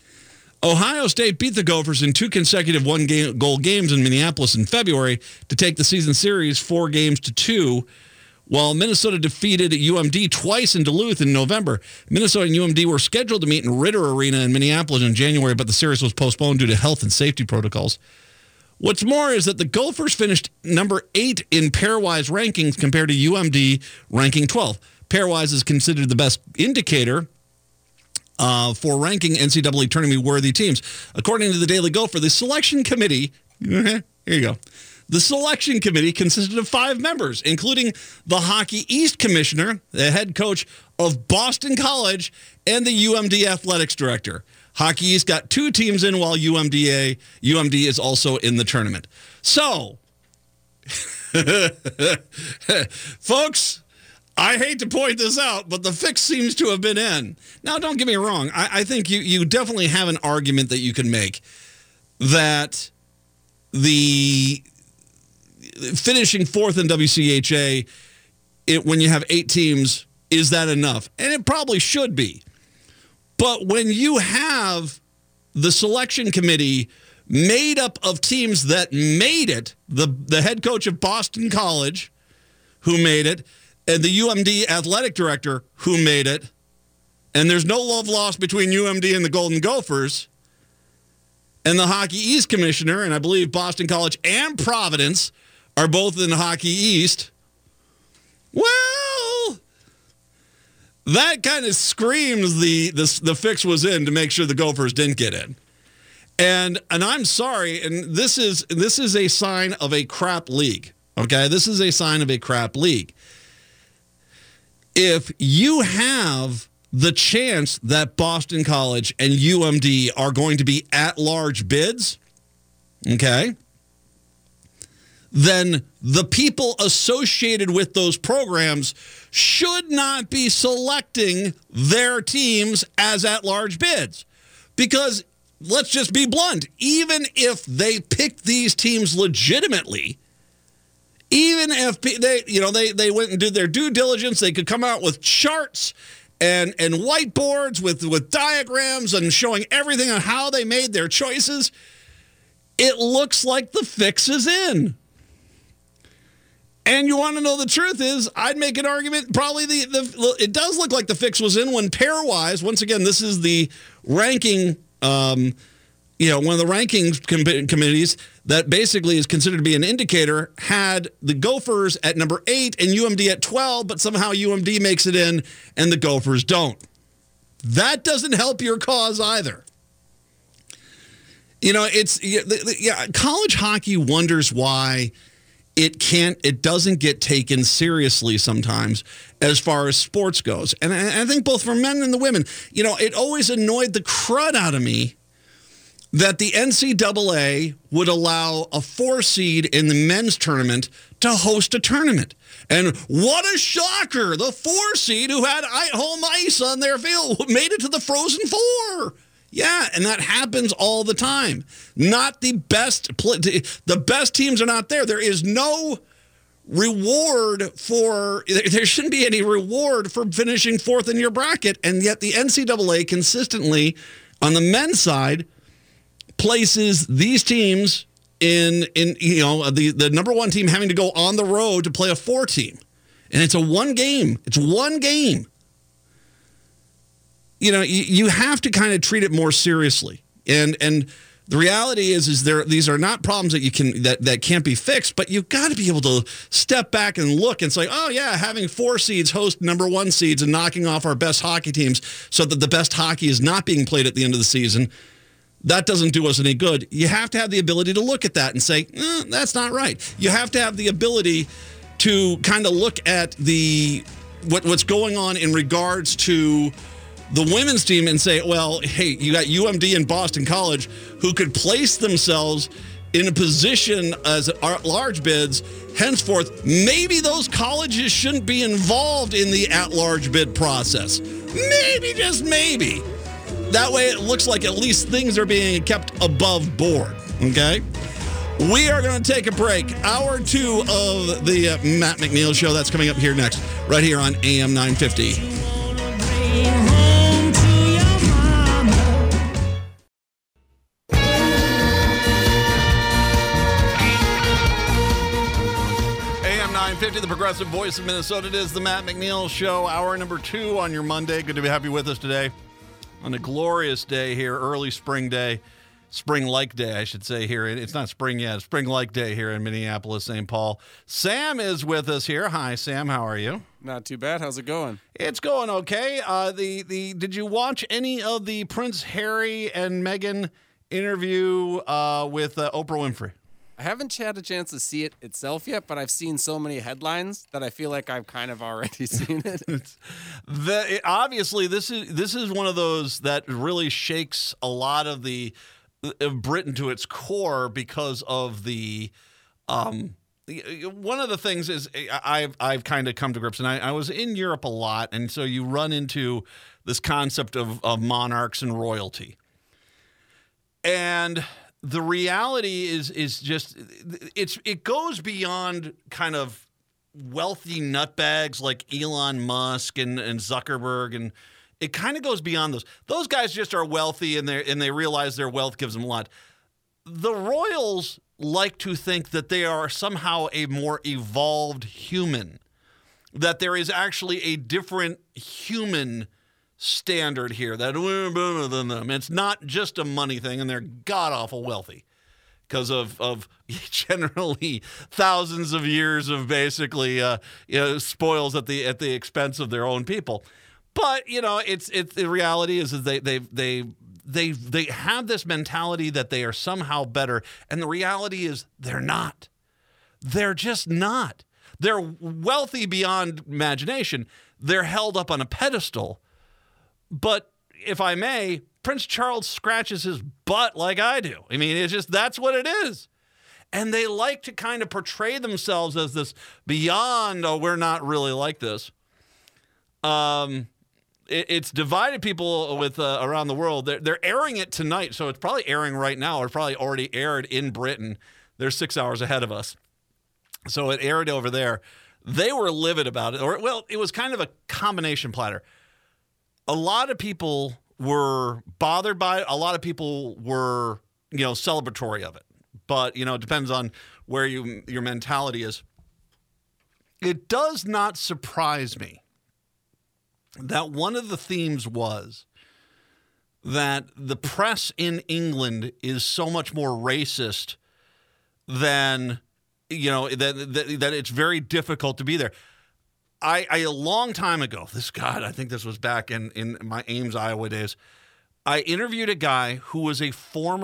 Ohio State beat the Gophers in two consecutive one-goal games in Minneapolis in February to take the season series four games to two, while Minnesota defeated U M D twice in Duluth in November. Minnesota and U M D were scheduled to meet in Ritter Arena in Minneapolis in January, but the series was postponed due to health and safety protocols. What's more is that the Gophers finished number eight in pairwise rankings compared to U M D ranking twelfth. Pairwise is considered the best indicator uh, for ranking N C double A tournament-worthy teams. According to the Daily Gopher, the selection committee, here you go, the selection committee consisted of five members, including the Hockey East commissioner, the head coach of Boston College, and the U M D athletics director. Hockey East got two teams in, while U M D A, U M D is also in the tournament. So, folks, I hate to point this out, but the fix seems to have been in. Now, don't get me wrong. I, I think you, you definitely have an argument that you can make that the finishing fourth in W C H A, it, when you have eight teams, is that enough? And it probably should be. But when you have the selection committee made up of teams that made it, the, the head coach of Boston College who made it, and the U M D athletic director who made it, and there's no love lost between U M D and the Golden Gophers, and the Hockey East commissioner, and I believe Boston College and Providence are both in Hockey East, well, that kind of screams the, the the fix was in to make sure the Gophers didn't get in. And and I'm sorry, and this is this is a sign of a crap league. Okay, this is a sign of a crap league. If you have the chance that Boston College and U M D are going to be at-large bids, okay, then the people associated with those programs should not be selecting their teams as at-large bids. Because, let's just be blunt, even if they picked these teams legitimately, even if they, you know, they, they went and did their due diligence, they could come out with charts and, and whiteboards with, with diagrams and showing everything on how they made their choices, it looks like the fix is in. And you want to know the truth is, I'd make an argument, probably the, the it does look like the fix was in when pairwise, once again, this is the ranking, um, you know, one of the rankings com- committees that basically is considered to be an indicator, had the Gophers at number eight and U M D at twelve, but somehow U M D makes it in and the Gophers don't. That doesn't help your cause either. You know, it's yeah, yeah, college hockey wonders why it can't, it doesn't get taken seriously sometimes as far as sports goes. And I, I think both for men and the women, you know, it always annoyed the crud out of me that the N C double A would allow a four seed in the men's tournament to host a tournament. And what a shocker! The four seed who had home ice on their field made it to the Frozen Four. Yeah, and that happens all the time. Not the best, the best teams are not there. There is no reward for, there shouldn't be any reward for finishing fourth in your bracket, and yet the N C double A consistently, on the men's side, places these teams in, in you know, the, the number one team having to go on the road to play a four team. And it's a one game. It's one game. You know, you, you have to kind of treat it more seriously. And and the reality is, is there these are not problems that you can that, that can't be fixed, but you've got to be able to step back and look and say, oh yeah, having four seeds host number one seeds and knocking off our best hockey teams so that the best hockey is not being played at the end of the season, that doesn't do us any good. You have to have the ability to look at that and say, eh, that's not right. You have to have the ability to kind of look at the what what's going on in regards to the women's team and say, well, hey, you got U M D and Boston College who could place themselves in a position as at-large bids. Henceforth, maybe those colleges shouldn't be involved in the at-large bid process. Maybe, just maybe. That way it looks like at least things are being kept above board, okay? We are going to take a break. Hour two of the uh, Matt McNeil Show. That's coming up here next, right here on A M nine fifty. fifty, the progressive voice of Minnesota. It is the Matt McNeil Show, hour number two on your Monday. Good to be happy with us today on a glorious day here, early spring day, spring-like day, I should say here. It's not spring yet, it's spring-like day here in Minneapolis, Saint Paul. Sam is with us here. Hi, Sam. How are you? Not too bad. How's it going? It's going okay. Uh, the the did you watch any of the Prince Harry and Meghan interview uh, with uh, Oprah Winfrey? I haven't had a chance to see it itself yet, but I've seen so many headlines that I feel like I've kind of already seen it. the, obviously, this is this is one of those that really shakes a lot of the of Britain to its core because of the. Um, one of the things is I've I've kind of come to grips, and I, I was in Europe a lot, and so you run into this concept of, of monarchs and royalty, and. The reality is is just it's it goes beyond kind of wealthy nutbags like Elon Musk and, and Zuckerberg, and it kind of goes beyond those. Those guys just are wealthy and they and they realize their wealth gives them a lot. The royals like to think that they are somehow a more evolved human, that there is actually a different human standard here, that we're better than them. It's not just a money thing, and they're god-awful wealthy because of, of generally thousands of years of basically uh, you know, spoils at the at the expense of their own people. But you know, it's it's the reality is, is they they they they they have this mentality that they are somehow better, and the reality is they're not. They're just not. They're wealthy beyond imagination. They're held up on a pedestal. But if I may, Prince Charles scratches his butt like I do. I mean, it's just, that's what it is. And they like to kind of portray themselves as this beyond, oh, we're not really like this. Um, it, it's divided people with uh, around the world. They're, they're airing it tonight, so it's probably airing right now, or probably already aired in Britain. They're six hours ahead of us. So it aired over there. They were livid about it. Or, well, it was kind of a combination platter. A lot of people were bothered by it. A lot of people were, you know, celebratory of it. But, you know, it depends on where you your mentality is. It does not surprise me that one of the themes was that the press in England is so much more racist than, you know, that that, that it's very difficult to be there. I, I a long time ago, this God, I think this was back in, in my Ames, Iowa days, I interviewed a guy who was a former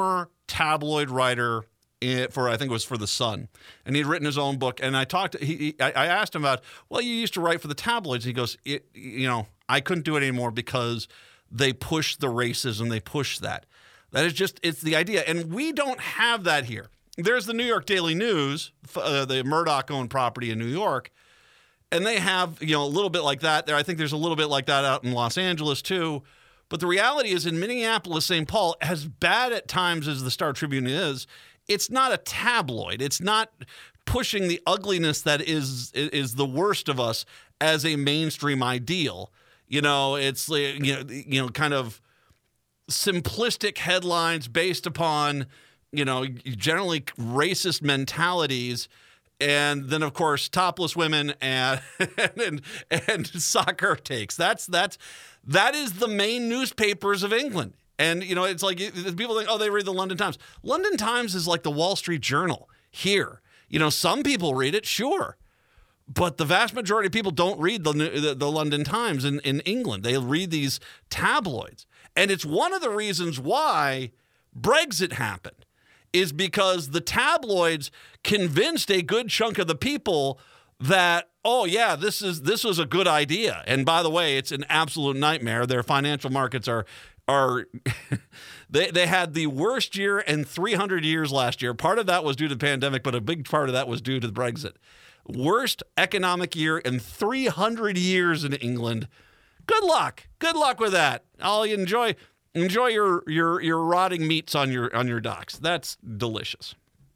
tabloid writer in, for, I think it was for The Sun. And he'd written his own book. And I talked, he, he, I I asked him about, well, you used to write for the tabloids. He goes, it, you know, I couldn't do it anymore because they push the racism, they push that. That is just, it's the idea. And we don't have that here. There's the New York Daily News, uh, the Murdoch-owned property in New York, and they have, you know, a little bit like that there. I think there's a little bit like that out in Los Angeles too. But the reality is in Minneapolis, Saint Paul, as bad at times as the Star Tribune is, it's not a tabloid. It's not pushing the ugliness that is is the worst of us as a mainstream ideal. You know, it's, you know, you know, kind of simplistic headlines based upon, you know, generally racist mentalities, and then of course topless women and and and soccer takes. That's that's that is the main newspapers of England. And you know, it's like people think, oh, they read the London Times. London Times is like the Wall Street Journal here. You know, some people read it, sure. But the vast majority of people don't read the, the, the London Times in, in England. They read these tabloids. And it's one of the reasons why Brexit happened, is because the tabloids convinced a good chunk of the people that, oh, yeah, this is this was a good idea. And by the way, it's an absolute nightmare. Their financial markets are, are they, they had the worst year in three hundred years last year. Part of that was due to the pandemic, but a big part of that was due to the Brexit. Worst economic year in three hundred years in England. Good luck. Good luck with that. I'll enjoy enjoy your your your rotting meats on your on your docks. That's delicious.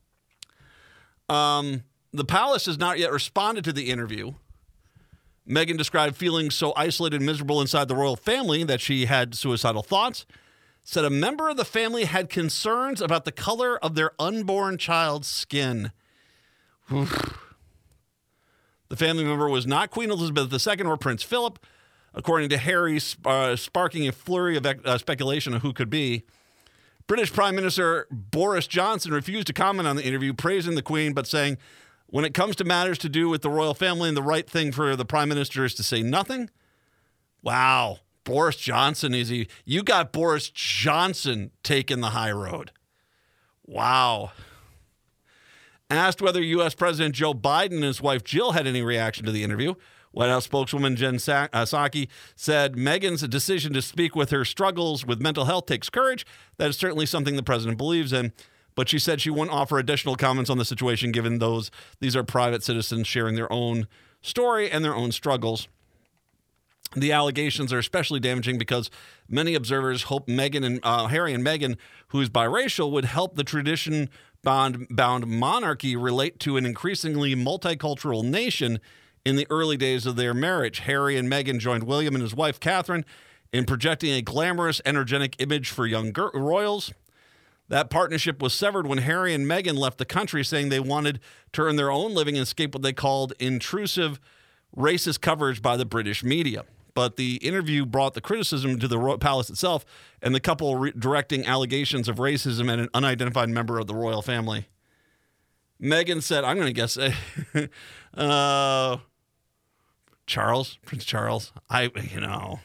Um, the palace has not yet responded to the interview. Meghan described feeling so isolated and miserable inside the royal family that she had suicidal thoughts. Said a member of the family had concerns about the color of their unborn child's skin. Oof. The family member was not Queen Elizabeth the Second or Prince Philip, according to Harry, uh, sparking a flurry of uh, speculation of who could be. British Prime Minister Boris Johnson refused to comment on the interview, praising the Queen, but saying, when it comes to matters to do with the royal family, and the right thing for the Prime Minister is to say nothing. Wow. Boris Johnson, is he? You got Boris Johnson taking the high road. Wow. Asked whether U S President Joe Biden and his wife Jill had any reaction to the interview, White House spokeswoman Jen Psaki said Meghan's decision to speak with her struggles with mental health takes courage. That is certainly something the president believes in. But she said she wouldn't offer additional comments on the situation given those these are private citizens sharing their own story and their own struggles. The allegations are especially damaging because many observers hope Meghan and uh, Harry and Meghan, who's biracial, would help the tradition Bound, bound monarchy relate to an increasingly multicultural nation in the early days of their marriage. Harry and Meghan joined William and his wife, Catherine, in projecting a glamorous, energetic image for young gir- royals. That partnership was severed when Harry and Meghan left the country, saying they wanted to earn their own living and escape what they called intrusive, racist coverage by the British media. But the interview brought the criticism to the royal palace itself and the couple re- directing allegations of racism and an unidentified member of the royal family. Meghan said, I'm going to guess, uh, Charles, Prince Charles. I, you know,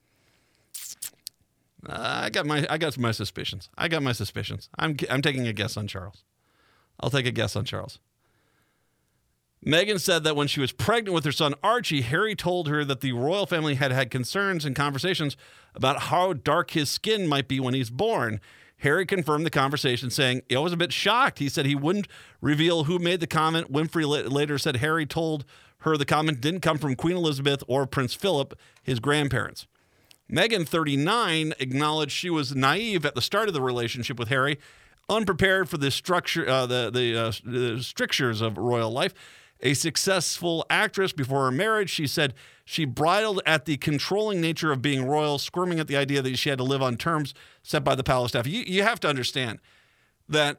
uh, I got my, I got my suspicions. I got my suspicions. I'm, I'm taking a guess on Charles. I'll take a guess on Charles. Meghan said that when she was pregnant with her son Archie, Harry told her that the royal family had had concerns and conversations about how dark his skin might be when he's born. Harry confirmed the conversation, saying, I was a bit shocked. He said he wouldn't reveal who made the comment. Winfrey later said Harry told her the comment didn't come from Queen Elizabeth or Prince Philip, his grandparents. Meghan, thirty-nine, acknowledged she was naive at the start of the relationship with Harry, unprepared for the structure, uh, the, the, uh, the strictures of royal life. A successful actress before her marriage, she said she bridled at the controlling nature of being royal, squirming at the idea that she had to live on terms set by the palace staff. You, you have to understand that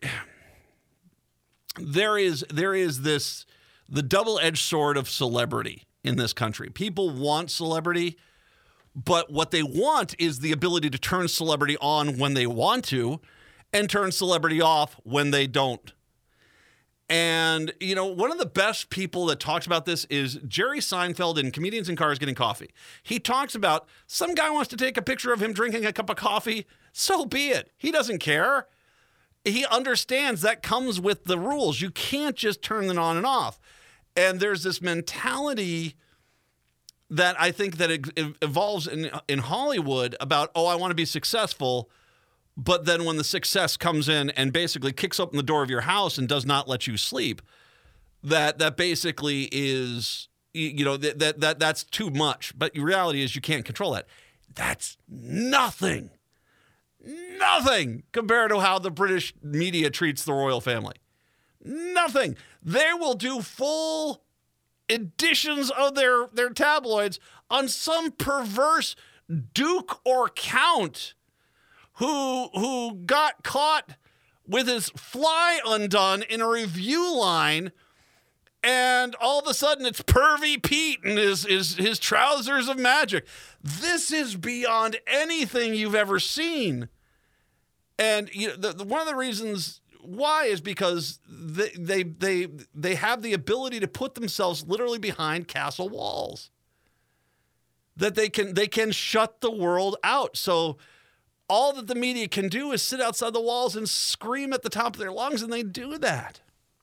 there is there is this the double-edged sword of celebrity in this country. People want celebrity, but what they want is the ability to turn celebrity on when they want to and turn celebrity off when they don't. And, you know, one of the best people that talks about this is Jerry Seinfeld in Comedians in Cars Getting Coffee. He talks about some guy wants to take a picture of him drinking a cup of coffee. So be it. He doesn't care. he understands that comes with the rules. You can't just turn them on and off. And there's this mentality that I think that it, it evolves in in Hollywood about, oh, I want to be successful, but then when the success comes in and basically kicks open the door of your house and does not let you sleep, that that basically is, you know, that that, that that's too much. But the reality is you can't control that. That's nothing. Nothing compared to how the British media treats the royal family. Nothing. They will do full editions of their, their tabloids on some perverse duke or count who who got caught with his fly undone in a review line, and all of a sudden it's Pervy Pete and his, his, his trousers of magic. This is beyond anything you've ever seen. And you know, the, the, one of the reasons why is because they, they they they have the ability to put themselves literally behind castle walls. That they can they can shut the world out. So all that the media can do is sit outside the walls and scream at the top of their lungs, and they do that.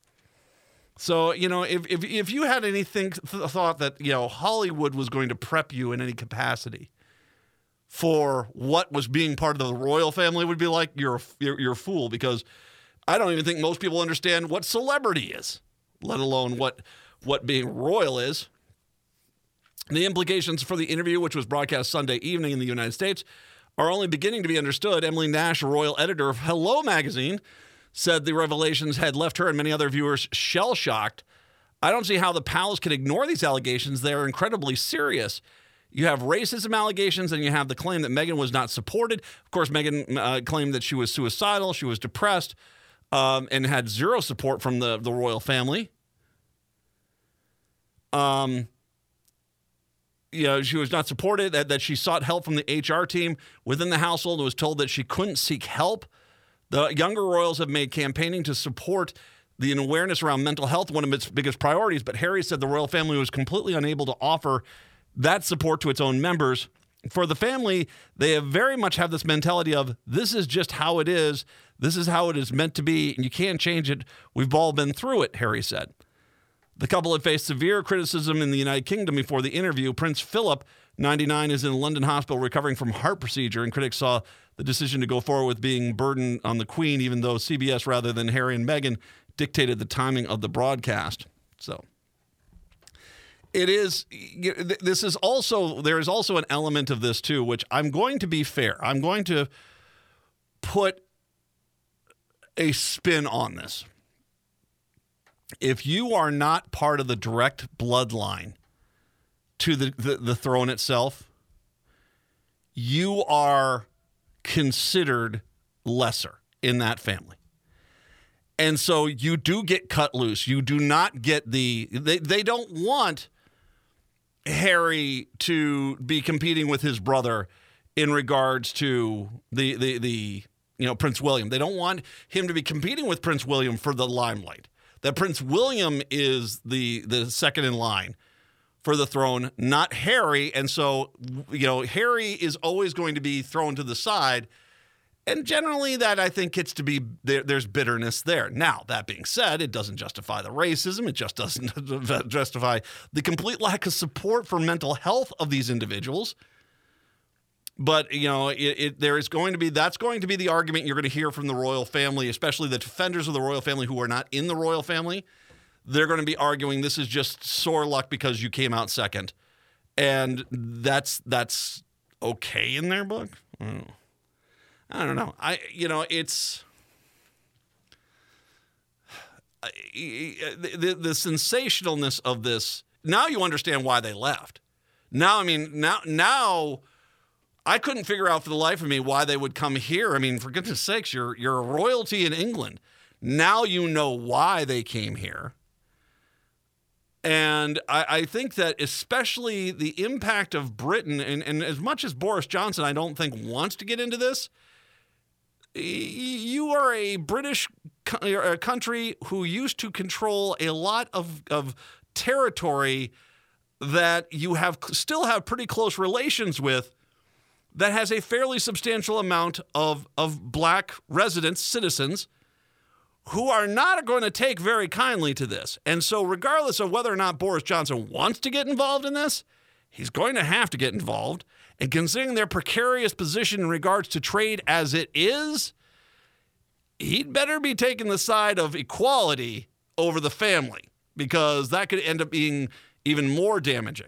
So, you know, if if, if you had anything th- thought that, you know, Hollywood was going to prep you in any capacity for what was being part of the royal family, would be like, you're, you're you're a fool, because I don't even think most people understand what celebrity is, let alone what what being royal is. The implications for the interview, which was broadcast Sunday evening in the United States, are only beginning to be understood. Emily Nash, royal editor of Hello Magazine, said the revelations had left her and many other viewers shell-shocked. I don't see how the palace can ignore these allegations. They are incredibly serious. You have racism allegations, and you have the claim that Meghan was not supported. Of course, Meghan uh, claimed that she was suicidal, she was depressed, um, and had zero support from the, the royal family. Um, you know, she was not supported, that, that she sought help from the H R team within the household and was told that she couldn't seek help. The younger royals have made campaigning to support the awareness around mental health one of its biggest priorities, but Harry said the royal family was completely unable to offer that support to its own members. For the family, they have very much have this mentality of, this is just how it is. This is how it is meant to be, and you can't change it. We've all been through it, Harry said. The couple had faced severe criticism in the United Kingdom before the interview. Prince Philip, ninety-nine, is in a London hospital recovering from heart procedure, and critics saw the decision to go forward with being burden on the Queen, even though C B S, rather than Harry and Meghan, dictated the timing of the broadcast. So it is, this is also, there is also an element of this too, which I'm going to be fair. I'm going to put a spin on this. If you are not part of the direct bloodline to the, the, the throne itself, you are considered lesser in that family. And so you do get cut loose. You do not get the, they, they don't want Harry to be competing with his brother in regards to the, the, the, you know, Prince William. They don't want him to be competing with Prince William for the limelight. That Prince William is the, the second in line for the throne, not Harry. And so, you know, Harry is always going to be thrown to the side. And generally that, I think, gets to be, there, there's bitterness there. Now, that being said, it doesn't justify the racism. It just doesn't justify the complete lack of support for mental health of these individuals. But, you know, it, it, there is going to be, that's going to be the argument you're going to hear from the royal family, especially the defenders of the royal family who are not in the royal family. They're going to be arguing this is just sore luck because you came out second. And that's that's okay in their book. I don't know. I don't know. I you know, it's the, the, the sensationalness of this. Now you understand why they left. Now, I mean, now now I couldn't figure out for the life of me why they would come here. I mean, for goodness sakes, you're you're a royalty in England. Now you know why they came here. And I, I think that especially the impact of Britain, and, and as much as Boris Johnson, I don't think wants to get into this, you are a British co- country who used to control a lot of, of territory that you have still have pretty close relations with, that has a fairly substantial amount of, of black residents, citizens, who are not going to take very kindly to this. And so regardless of whether or not Boris Johnson wants to get involved in this, he's going to have to get involved. And considering their precarious position in regards to trade as it is, he'd better be taking the side of equality over the family, because that could end up being even more damaging.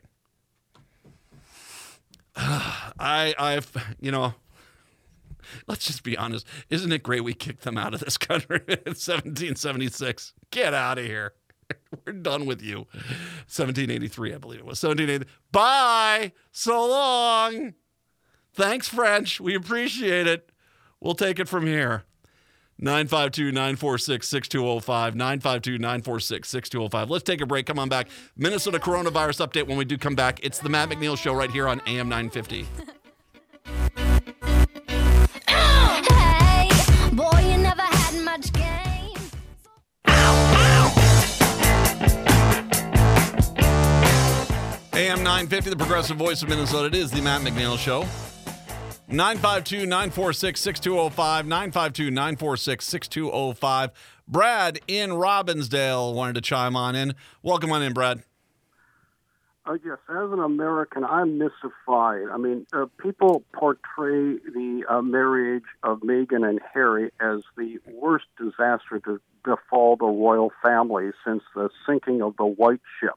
I, I've, you know, let's just be honest. Isn't it great we kicked them out of this country in seventeen seventy-six? Get out of here. We're done with you. seventeen eighty-three, I believe it was. seventeen eighty. Bye. So long. Thanks, French. We appreciate it. We'll take it from here. nine five two, nine four six, six two zero five. nine five two, nine four six, six two zero five. Let's take a break. Come on back. Minnesota coronavirus update when we do come back. It's the Matt McNeil Show right here on A M nine fifty. Hey, boy, you never had much game. A M nine fifty, the progressive voice of Minnesota. It is the Matt McNeil Show. nine five two, nine four six, six two zero five. nine five two, nine four six, six two zero five. Brad in Robbinsdale wanted to chime on in. Welcome on in, Brad. Uh, yes, as an American, I'm mystified. I mean, uh, people portray the uh, marriage of Meghan and Harry as the worst disaster to befall the royal family since the sinking of the White Ship.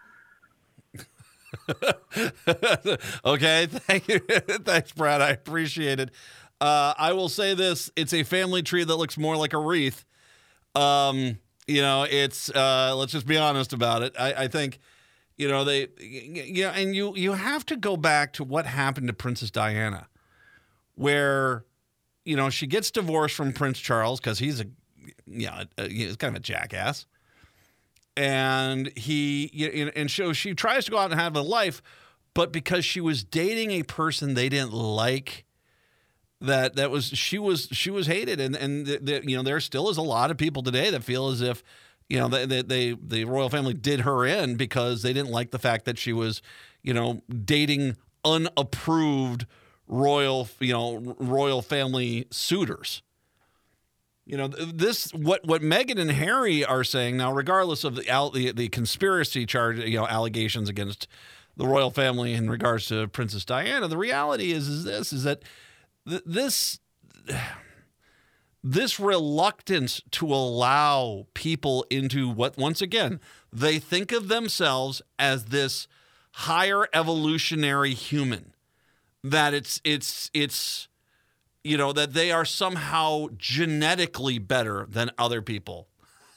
Okay, thank you. Thanks, Brad. I appreciate it. Uh, I will say this. It's a family tree that looks more like a wreath. Um, you know, it's, uh, let's just be honest about it. I, I think, you know, they, you know, and you, you have to go back to what happened to Princess Diana, where, you know, she gets divorced from Prince Charles because he's a, yeah, you know, he's kind of a jackass. And he, you know, and so she tries to go out and have a life, but because she was dating a person they didn't like, that that was she was she was hated, and and the, the, you know, there still is a lot of people today that feel as if, you know, they, they, they the royal family did her in because they didn't like the fact that she was, you know, dating unapproved royal, you know, royal family suitors. You know, this what what Meghan and Harry are saying now, regardless of the the, the conspiracy charge, you know, allegations against the royal family in regards to Princess Diana. The reality is is this is that th- this this reluctance to allow people into what, once again, they think of themselves as this higher evolutionary human, that it's it's it's. You know, that they are somehow genetically better than other people.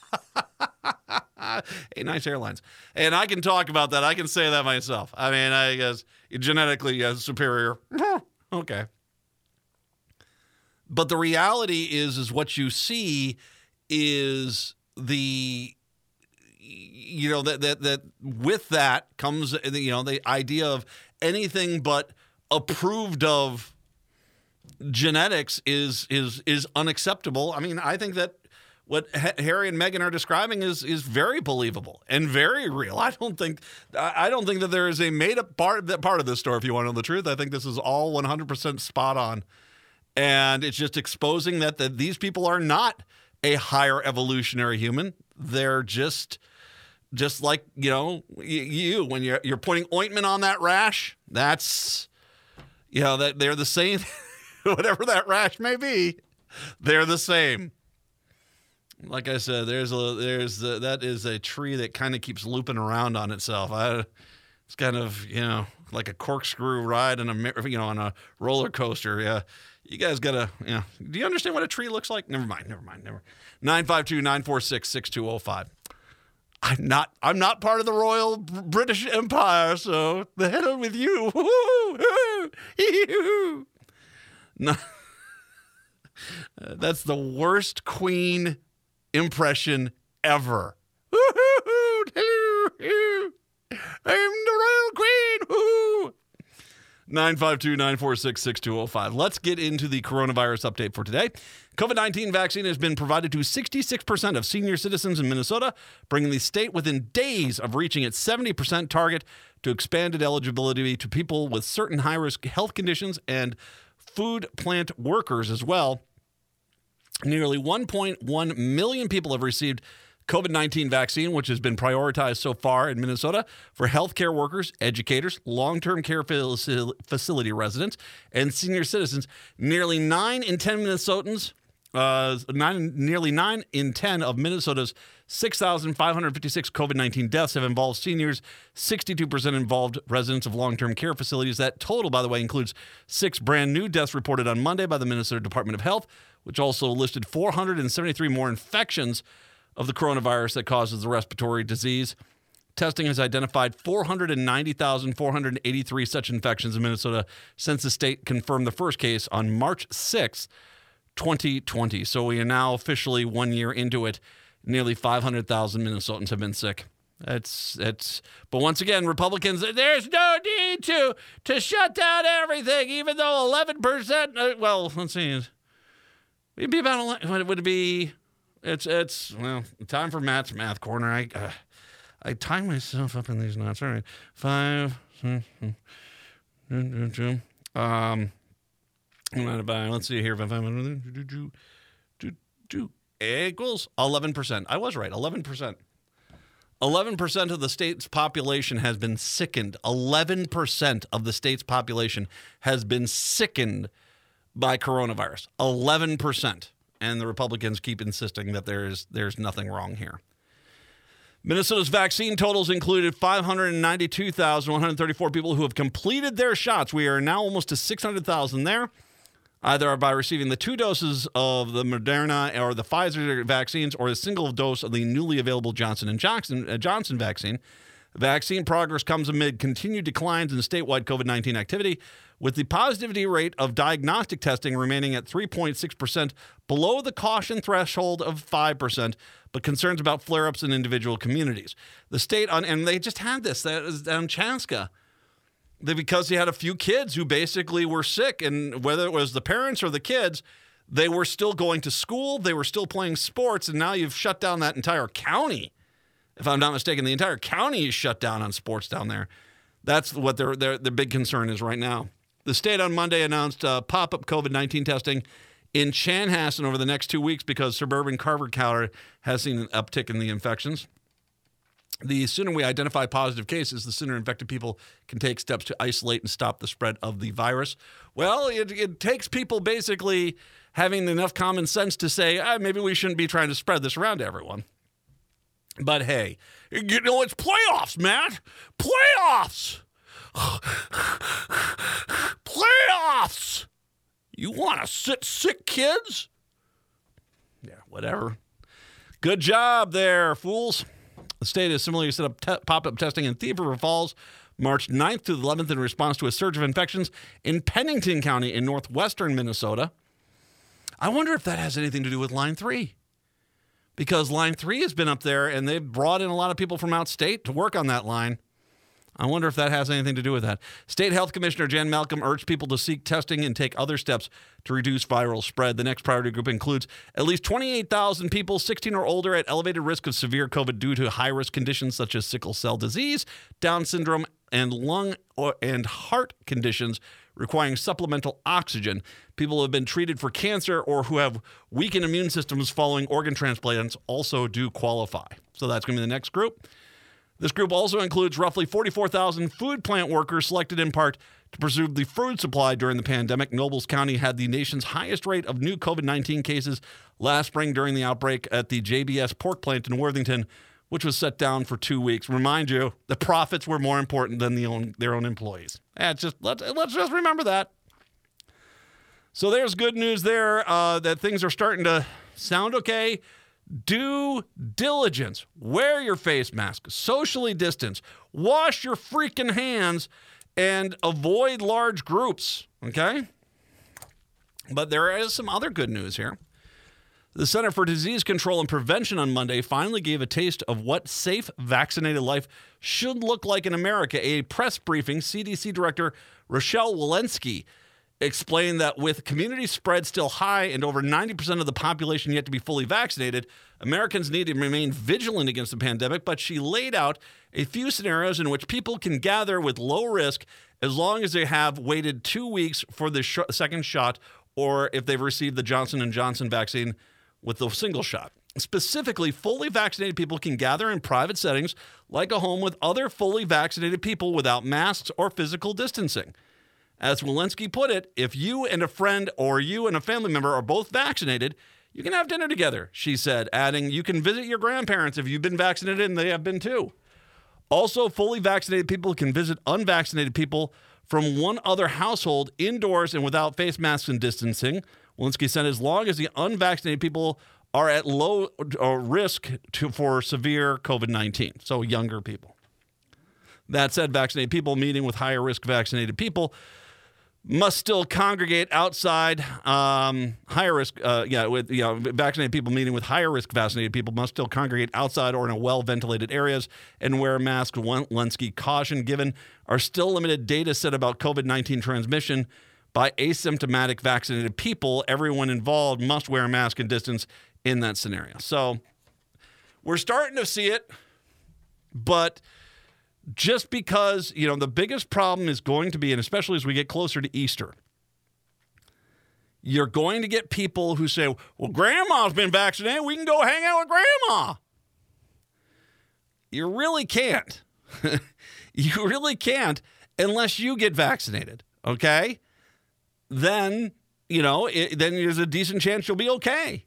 Hey, nice airlines. And I can talk about that. I can say that myself. I mean, I guess genetically uh, superior. Okay. But the reality is, is what you see is the, you know, that, that, that with that comes, you know, the idea of anything but approved of genetics is is is unacceptable. I mean, I think that what H- Harry and Meghan are describing is is very believable and very real. I don't think I don't think that there is a made up part that part of this story. If you want to know the truth, I think this is all one hundred percent spot on, and it's just exposing that that these people are not a higher evolutionary human. They're just just like, you know, you when you're you're putting ointment on that rash. That's, you know, that they're the same. Whatever that rash may be, they're the same. Like I said, there's a there's a, that is a tree that kind of keeps looping around on itself. I, it's kind of, you know, like a corkscrew ride on a, you know, on a roller coaster. Yeah, you guys gotta, you know, do you understand what a tree looks like? Never mind, never mind, never. nine five two, nine four six, six two zero five. I'm not I'm not part of the Royal British Empire, so the hell with you. No, that's the worst Queen impression ever. I'm the Royal Queen. nine five two, nine four six, six two zero five. Let's get into the coronavirus update for today. COVID nineteen vaccine has been provided to sixty-six percent of senior citizens in Minnesota, bringing the state within days of reaching its seventy percent target to expanded eligibility to people with certain high-risk health conditions and food plant workers as well. Nearly one point one million people have received COVID nineteen vaccine, which has been prioritized so far in Minnesota for healthcare workers, educators, long-term care facil- facility residents, and senior citizens. Nearly nine in ten Minnesotans, uh, nine, nearly nine in ten of Minnesota's six thousand five hundred fifty-six COVID nineteen deaths have involved seniors. sixty-two percent involved residents of long-term care facilities. That total, by the way, includes six brand new deaths reported on Monday by the Minnesota Department of Health, which also listed four hundred seventy-three more infections of the coronavirus that causes the respiratory disease. Testing has identified four hundred ninety thousand four hundred eighty-three such infections in Minnesota since the state confirmed the first case on March sixth, twenty twenty. So we are now officially one year into it. Nearly five hundred thousand Minnesotans have been sick. It's it's. But once again, Republicans, there's no need to to shut down everything, even though eleven percent. Uh, well, let's see. It'd be about. What would it be? It's it's well, time for Matt's math corner. I uh, I tie myself up in these knots. All right, five. Um, let's see here. Equals eleven percent. I was right. Eleven percent. Eleven percent of the state's population has been sickened. Eleven percent of the state's population has been sickened by coronavirus. Eleven percent. And the Republicans keep insisting that there's there's nothing wrong here. Minnesota's vaccine totals included five hundred ninety-two thousand one hundred thirty-four people who have completed their shots. We are now almost to six hundred thousand there, either by receiving the two doses of the Moderna or the Pfizer vaccines or a single dose of the newly available Johnson and Johnson, uh, Johnson vaccine. Vaccine progress comes amid continued declines in statewide COVID nineteen activity, with the positivity rate of diagnostic testing remaining at three point six percent, below the caution threshold of five percent, but concerns about flare-ups in individual communities. The state, on, and they just had this, that was down Chaska, they, because they had a few kids who basically were sick, and whether it was the parents or the kids, they were still going to school, they were still playing sports, and now you've shut down that entire county. If I'm not mistaken, the entire county is shut down on sports down there. That's what their their, their big concern is right now. The state on Monday announced uh, pop-up COVID nineteen testing in Chanhassen over the next two weeks because suburban Carver County has seen an uptick in the infections. The sooner we identify positive cases, the sooner infected people can take steps to isolate and stop the spread of the virus. Well, it, it takes people basically having enough common sense to say, ah, maybe we shouldn't be trying to spread this around to everyone. But hey, you know, it's playoffs, Matt. Playoffs. Playoffs. You want to sit sick kids? Yeah, whatever. Good job there, fools. The state has similarly set up te- pop-up testing in Thief River Falls March ninth through the eleventh in response to a surge of infections in Pennington County in northwestern Minnesota. I wonder if that has anything to do with Line three. Because Line three has been up there, and they've brought in a lot of people from out state to work on that line. I wonder if that has anything to do with that. State Health Commissioner Jan Malcolm urged people to seek testing and take other steps to reduce viral spread. The next priority group includes at least twenty-eight thousand people sixteen or older at elevated risk of severe COVID due to high-risk conditions such as sickle cell disease, Down syndrome, and lung or, and heart conditions requiring supplemental oxygen. People who have been treated for cancer or who have weakened immune systems following organ transplants also do qualify. So that's going to be the next group. This group also includes roughly forty-four thousand food plant workers selected in part to preserve the food supply during the pandemic. Nobles County had the nation's highest rate of new COVID nineteen cases last spring during the outbreak at the J B S pork plant in Worthington, which was shut down for two weeks. Remind you, the profits were more important than the own, their own employees. Yeah, just let's let's just remember that. So there's good news there uh, that things are starting to sound okay. Due diligence. Wear your face mask. Socially distance. Wash your freaking hands and avoid large groups. Okay? But there is some other good news here. The Center for Disease Control and Prevention on Monday finally gave a taste of what safe, vaccinated life should look like in America. A press briefing, C D C Director Rochelle Walensky explained that with community spread still high and over ninety percent of the population yet to be fully vaccinated, Americans need to remain vigilant against the pandemic, but she laid out a few scenarios in which people can gather with low risk as long as they have waited two weeks for the sh- second shot or if they've received the Johnson and Johnson vaccine with the single shot. Specifically, fully vaccinated people can gather in private settings like a home with other fully vaccinated people without masks or physical distancing. As Walensky put it, if you and a friend or you and a family member are both vaccinated, you can have dinner together, she said, adding, you can visit your grandparents if you've been vaccinated and they have been too. Also, fully vaccinated people can visit unvaccinated people from one other household indoors and without face masks and distancing. Walensky said as long as the unvaccinated people are at low uh, risk to, for severe COVID nineteen, so younger people. That said, vaccinated people meeting with higher risk vaccinated people must still congregate outside. Um, higher risk, uh, yeah, with you know, vaccinated people meeting with higher risk vaccinated people must still congregate outside or in a well ventilated areas and wear masks. Walensky cautioned, given our still limited data set about COVID nineteen transmission by asymptomatic vaccinated people, everyone involved must wear a mask and distance in that scenario. So we're starting to see it, but just because, you know, the biggest problem is going to be, and especially as we get closer to Easter, you're going to get people who say, well, grandma's been vaccinated, we can go hang out with grandma. You really can't. You really can't unless you get vaccinated, okay? Then, you know, it, then there's a decent chance you'll be okay.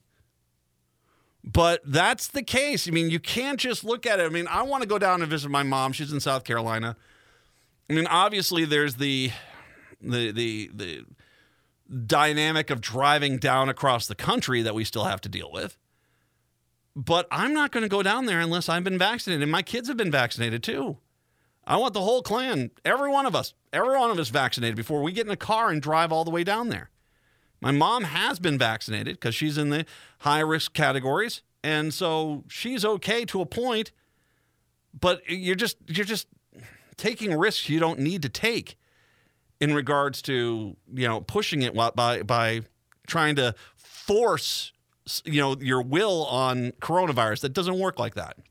But that's the case. I mean, you can't just look at it. I mean, I want to go down and visit my mom. She's in South Carolina. I mean, obviously, there's the the the the dynamic of driving down across the country that we still have to deal with. But I'm not going to go down there unless I've been vaccinated. And my kids have been vaccinated too. I want the whole clan, every one of us, every one of us vaccinated before we get in a car and drive all the way down there. My mom has been vaccinated because she's in the high-risk categories, and so she's okay to a point, but you're just you're just taking risks you don't need to take in regards to, you know, pushing it by by trying to force, you know, your will on coronavirus. That doesn't work like that.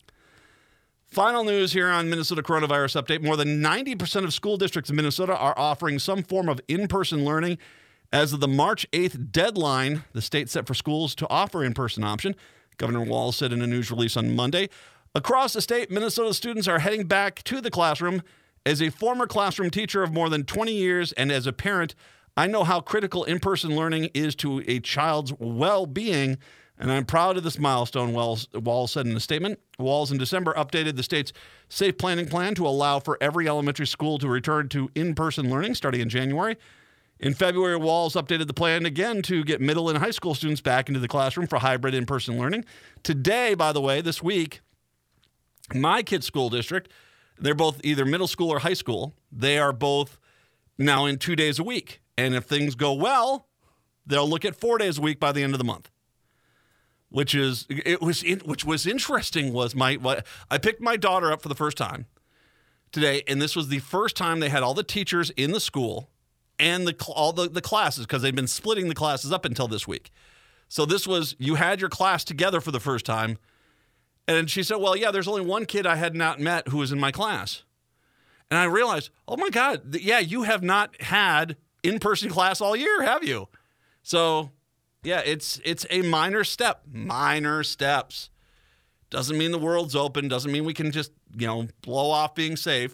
Final news here on Minnesota Coronavirus Update. More than ninety percent of school districts in Minnesota are offering some form of in-person learning. As of the March eighth deadline, the state set for schools to offer in-person option, Governor Walz said in a news release on Monday. Across the state, Minnesota students are heading back to the classroom. As a former classroom teacher of more than twenty years and as a parent, I know how critical in-person learning is to a child's well-being, and I'm proud of this milestone, Walz, Walz said in a statement. Walz in December updated the state's safe planning plan to allow for every elementary school to return to in-person learning starting in January. In February, Walz updated the plan again to get middle and high school students back into the classroom for hybrid in-person learning. Today, by the way, this week, my kid's school district, they're both either middle school or high school. They are both now in two days a week. And if things go well, they'll look at four days a week by the end of the month. Which is it was in, which was interesting was my what, I picked my daughter up for the first time today, and this was the first time they had all the teachers in the school and the all the, the classes, because they've been splitting the classes up until this week. So this was, you had your class together for the first time. And she said, well, yeah, there's only one kid I had not met who was in my class. And I realized, oh my God, yeah, you have not had in-person class all year, have you? So yeah, it's it's a minor step, minor steps. Doesn't mean the world's open. Doesn't mean we can just, you know, blow off being safe.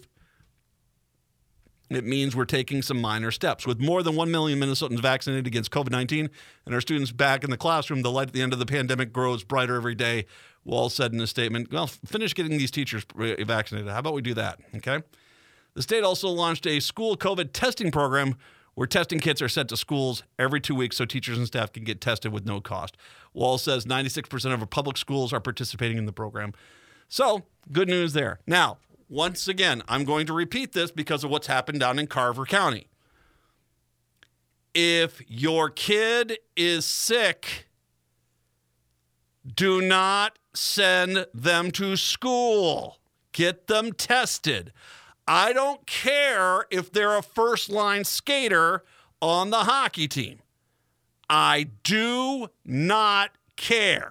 It means we're taking some minor steps. With more than one million Minnesotans vaccinated against COVID nineteen and our students back in the classroom, the light at the end of the pandemic grows brighter every day. Walz said in a statement, well, finish getting these teachers vaccinated. How about we do that, okay? The state also launched a school COVID testing program where testing kits are sent to schools every two weeks so teachers and staff can get tested with no cost. Walz says ninety-six percent of our public schools are participating in the program. So, good news there. Now, once again, I'm going to repeat this because of what's happened down in Carver County. If your kid is sick, do not send them to school. Get them tested. I don't care if they're a first-line skater on the hockey team. I do not care.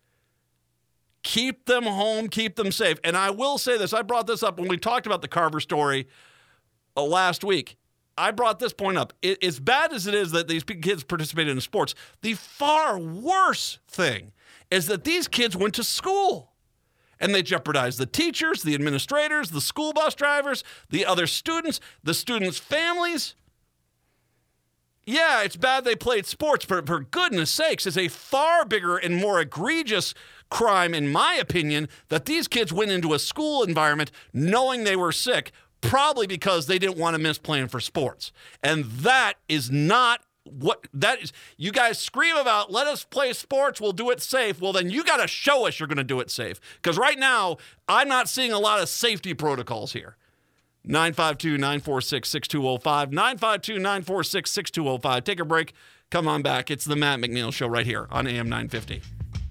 Keep them home, keep them safe. And I will say this, I brought this up when we talked about the Carver story uh, last week. I brought this point up. It, as bad as it is that these kids participated in sports, the far worse thing is that these kids went to school. And they jeopardized the teachers, the administrators, the school bus drivers, the other students, the students' families. Yeah, it's bad they played sports, but for goodness sakes, it's a far bigger and more egregious crime, in my opinion, that these kids went into a school environment knowing they were sick, probably because they didn't want to miss playing for sports. And that is not what that is. You guys scream about, let us play sports, we'll do it safe. Well, then you got to show us you're going to do it safe. Because right now, I'm not seeing a lot of safety protocols here. nine five two, nine four six, six two zero five, nine five two, nine four six, six two zero five. Take a break. Come on back. It's the Matt McNeil Show right here on A M nine fifty.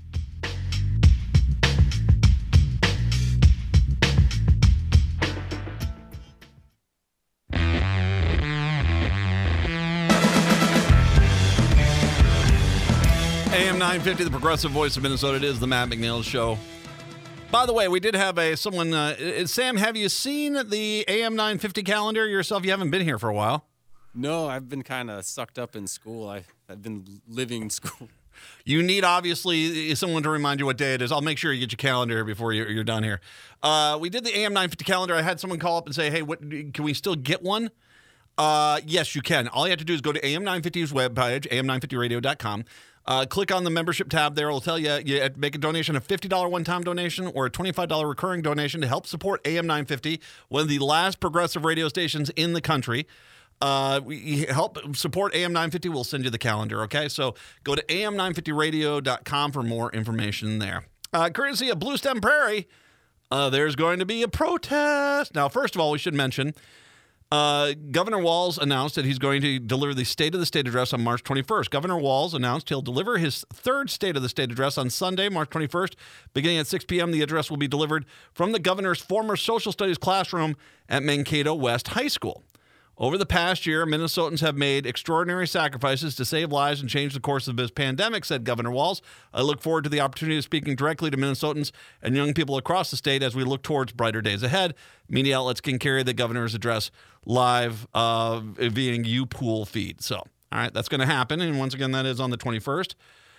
A M nine fifty, the progressive voice of Minnesota. It is the Matt McNeil Show. By the way, we did have a someone. Uh, Sam, have you seen the A M nine fifty calendar yourself? You haven't been here for a while. No, I've been kind of sucked up in school. I, I've been living school. You need, obviously, someone to remind you what day it is. I'll make sure you get your calendar before you're, you're done here. Uh, we did the A M nine fifty calendar. I had someone call up and say, hey, what, can we still get one? Uh, yes, you can. All you have to do is go to A M nine fifty's webpage, A M nine fifty radio dot com. Uh, click on the membership tab there. It'll tell you you make a donation, a fifty dollars one-time donation or a twenty-five dollars recurring donation to help support A M nine fifty, one of the last progressive radio stations in the country. Uh, we help support A M nine fifty. We'll send you the calendar, okay? So go to A M nine fifty radio dot com for more information there. Uh, courtesy of Blue Stem Prairie, uh, there's going to be a protest. Now, first of all, we should mention Uh, Governor Walz announced that he's going to deliver the State of the State address on March twenty-first. Governor Walz announced he'll deliver his third State of the State address on Sunday, March twenty-first. Beginning at six p.m., the address will be delivered from the governor's former social studies classroom at Mankato West High School. Over the past year, Minnesotans have made extraordinary sacrifices to save lives and change the course of this pandemic, said Governor Walz. I look forward to the opportunity of speaking directly to Minnesotans and young people across the state as we look towards brighter days ahead. Media outlets can carry the governor's address live uh, via U-Pool feed. So, all right, that's going to happen. And once again, that is on the twenty-first.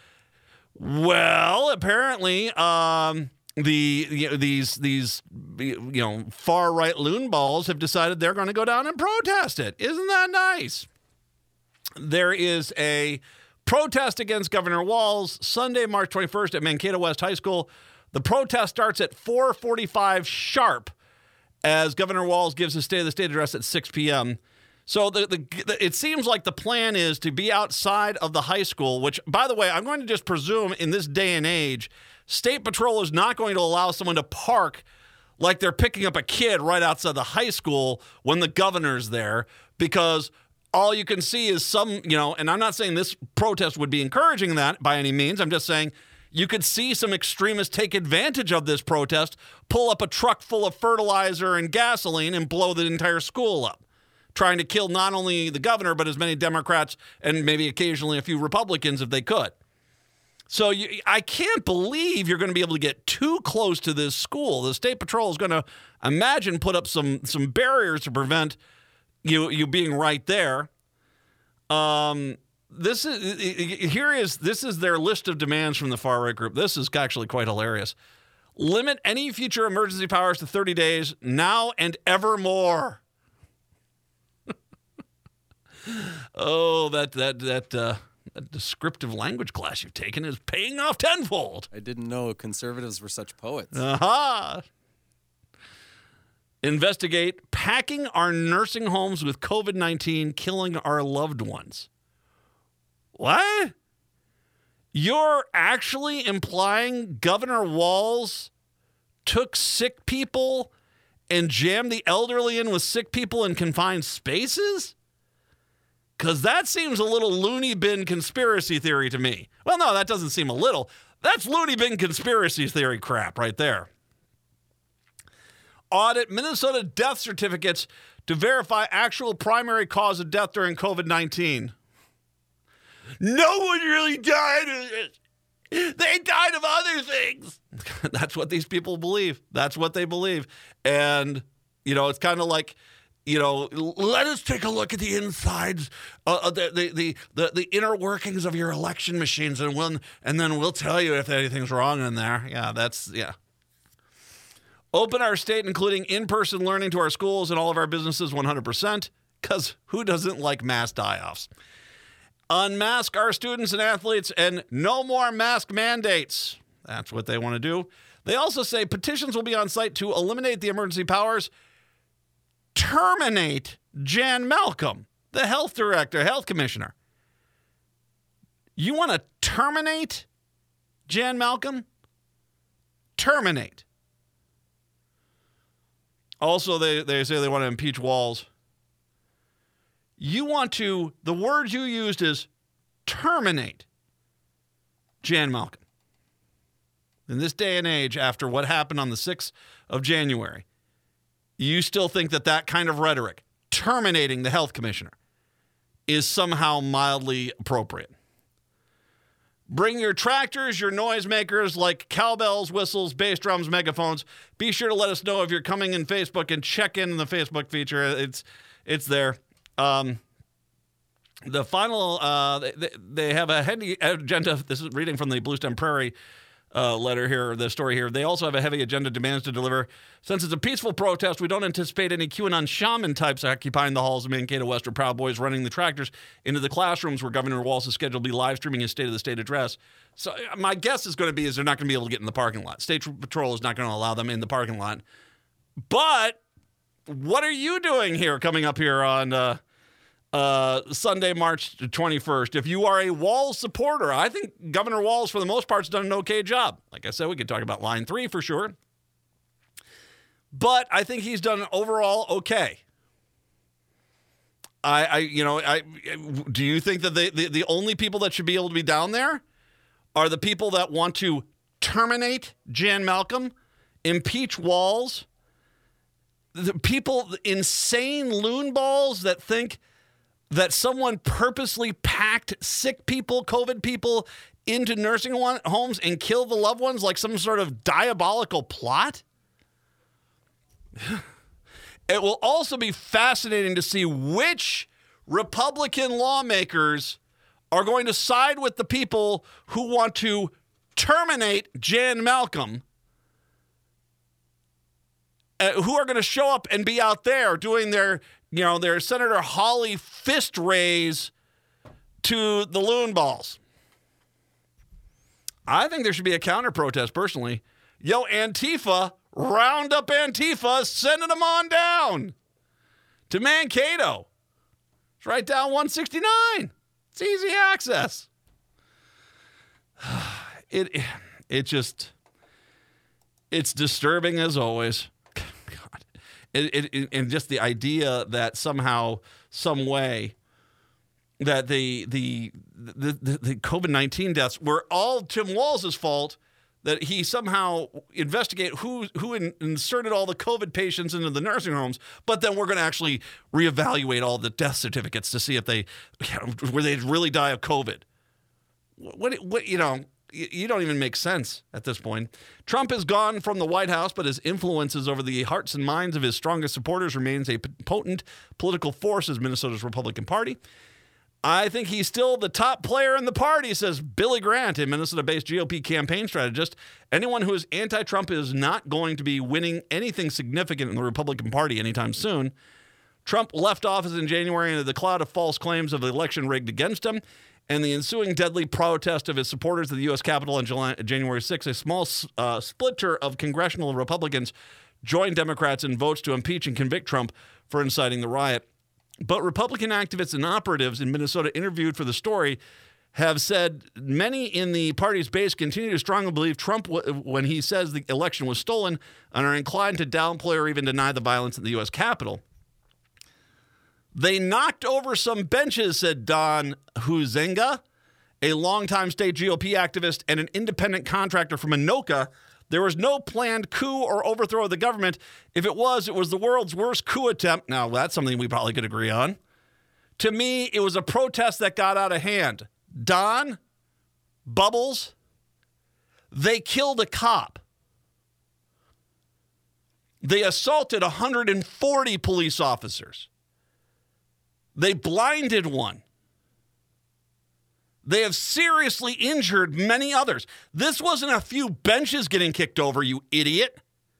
Well, apparently, um, the you know, these these you know far right loonballs have decided they're going to go down and protest it. Isn't that nice? There is a protest against Governor Walz Sunday, March twenty-first at Mankato West High School. The protest starts at four forty-five sharp as Governor Walz gives his State of the State address at six p.m. So the, the, the it seems like the plan is to be outside of the high school, which, by the way, I'm going to just presume in this day and age, State Patrol is not going to allow someone to park like they're picking up a kid right outside the high school when the governor's there, because all you can see is some, you know, and I'm not saying this protest would be encouraging that by any means. I'm just saying you could see some extremists take advantage of this protest, pull up a truck full of fertilizer and gasoline and blow the entire school up, trying to kill not only the governor, but as many Democrats and maybe occasionally a few Republicans if they could. So you, I can't believe you're going to be able to get too close to this school. The State Patrol is going to, imagine, put up some some barriers to prevent you you being right there. Um, this is here is this is their list of demands from the far right group. This is actually quite hilarious. Limit any future emergency powers to thirty days now and evermore. oh, that that that. Uh, That descriptive language class you've taken is paying off tenfold. I didn't know conservatives were such poets. Aha! Investigate packing our nursing homes with covid nineteen, killing our loved ones. What? You're actually implying Governor Walz took sick people and jammed the elderly in with sick people in confined spaces? Because that seems a little loony bin conspiracy theory to me. Well, no, that doesn't seem a little. That's loony bin conspiracy theory crap right there. Audit Minnesota death certificates to verify actual primary cause of death during covid nineteen. No one really died of it. They died of other things. That's what these people believe. That's what they believe. And, you know, it's kind of like you know, let us take a look at the insides, uh, the, the the the the inner workings of your election machines, and we'll, and then we'll tell you if anything's wrong in there. Yeah, that's yeah. Open our state, including in-person learning to our schools and all of our businesses, one hundred percent. Because who doesn't like mass die-offs? Unmask our students and athletes, and no more mask mandates. That's what they want to do. They also say petitions will be on site to eliminate the emergency powers. Terminate Jan Malcolm, the health director, health commissioner. You want to terminate Jan Malcolm? Terminate. Also, they, they say they want to impeach Walz. You want to, the word you used is terminate Jan Malcolm. In this day and age, after what happened on the sixth of January, you still think that that kind of rhetoric, terminating the health commissioner, is somehow mildly appropriate. Bring your tractors, your noisemakers like cowbells, whistles, bass drums, megaphones. Be sure to let us know if you're coming in Facebook and check in the Facebook feature. It's it's there. Um, the final, uh, they, they have a heavy agenda. This is reading from the Bluestem Prairie Uh, letter here, the story here. They also have a heavy agenda demands to deliver. Since it's a peaceful protest, we don't anticipate any QAnon shaman types occupying the halls of Mankato West or Proud Boys running the tractors into the classrooms where Governor Walz is scheduled to be live streaming his State of the State address. So my guess is going to be is they're not going to be able to get in the parking lot. State Patrol is not going to allow them in the parking lot. But what are you doing here coming up here on uh, Uh, Sunday, March twenty-first. If you are a Walz supporter, I think Governor Walz, for the most part, has done an okay job. Like I said, we could talk about line three for sure. But I think he's done overall okay. I, I you know, I do you think that the, the, the only people that should be able to be down there are the people that want to terminate Jan Malcolm, impeach Walz, the people, the insane loon balls that think that someone purposely packed sick people, COVID people, into nursing homes and killed the loved ones like some sort of diabolical plot? It will also be fascinating to see which Republican lawmakers are going to side with the people who want to terminate Jan Malcolm, uh, who are going to show up and be out there doing their You know, there's Senator Hawley fist raise to the loon balls. I think there should be a counter protest, personally. Yo, Antifa, round up Antifa, sending them on down to Mankato. It's right down one sixty-nine. It's easy access. It, it just, it's disturbing as always. It, it, it, and just the idea that somehow, some way, that the the the, the, the COVID nineteen deaths were all Tim Walz's fault, that he somehow investigate who who in, inserted all the COVID patients into the nursing homes, but then we're going to actually reevaluate all the death certificates to see if they, you know, where they really die of COVID. What what you know. You don't even make sense at this point. Trump is gone from the White House, but his influences over the hearts and minds of his strongest supporters remains a potent political force as Minnesota's Republican Party. I think he's still the top player in the party, says Billy Grant, a Minnesota-based G O P campaign strategist. Anyone who is anti-Trump is not going to be winning anything significant in the Republican Party anytime soon. Trump left office in January into the cloud of false claims of the election rigged against him, and the ensuing deadly protest of his supporters at the U S Capitol on July, January sixth, a small uh, splinter of congressional Republicans joined Democrats in votes to impeach and convict Trump for inciting the riot. But Republican activists and operatives in Minnesota interviewed for the story have said many in the party's base continue to strongly believe Trump w- when he says the election was stolen and are inclined to downplay or even deny the violence at the U S Capitol. They knocked over some benches, said Don Huizenga, a longtime state G O P activist and an independent contractor from Anoka. There was no planned coup or overthrow of the government. If it was, it was the world's worst coup attempt. Now, that's something we probably could agree on. To me, it was a protest that got out of hand. Don, Bubbles, they killed a cop. They assaulted one hundred forty police officers. They blinded one. They have seriously injured many others. This wasn't a few benches getting kicked over, you idiot.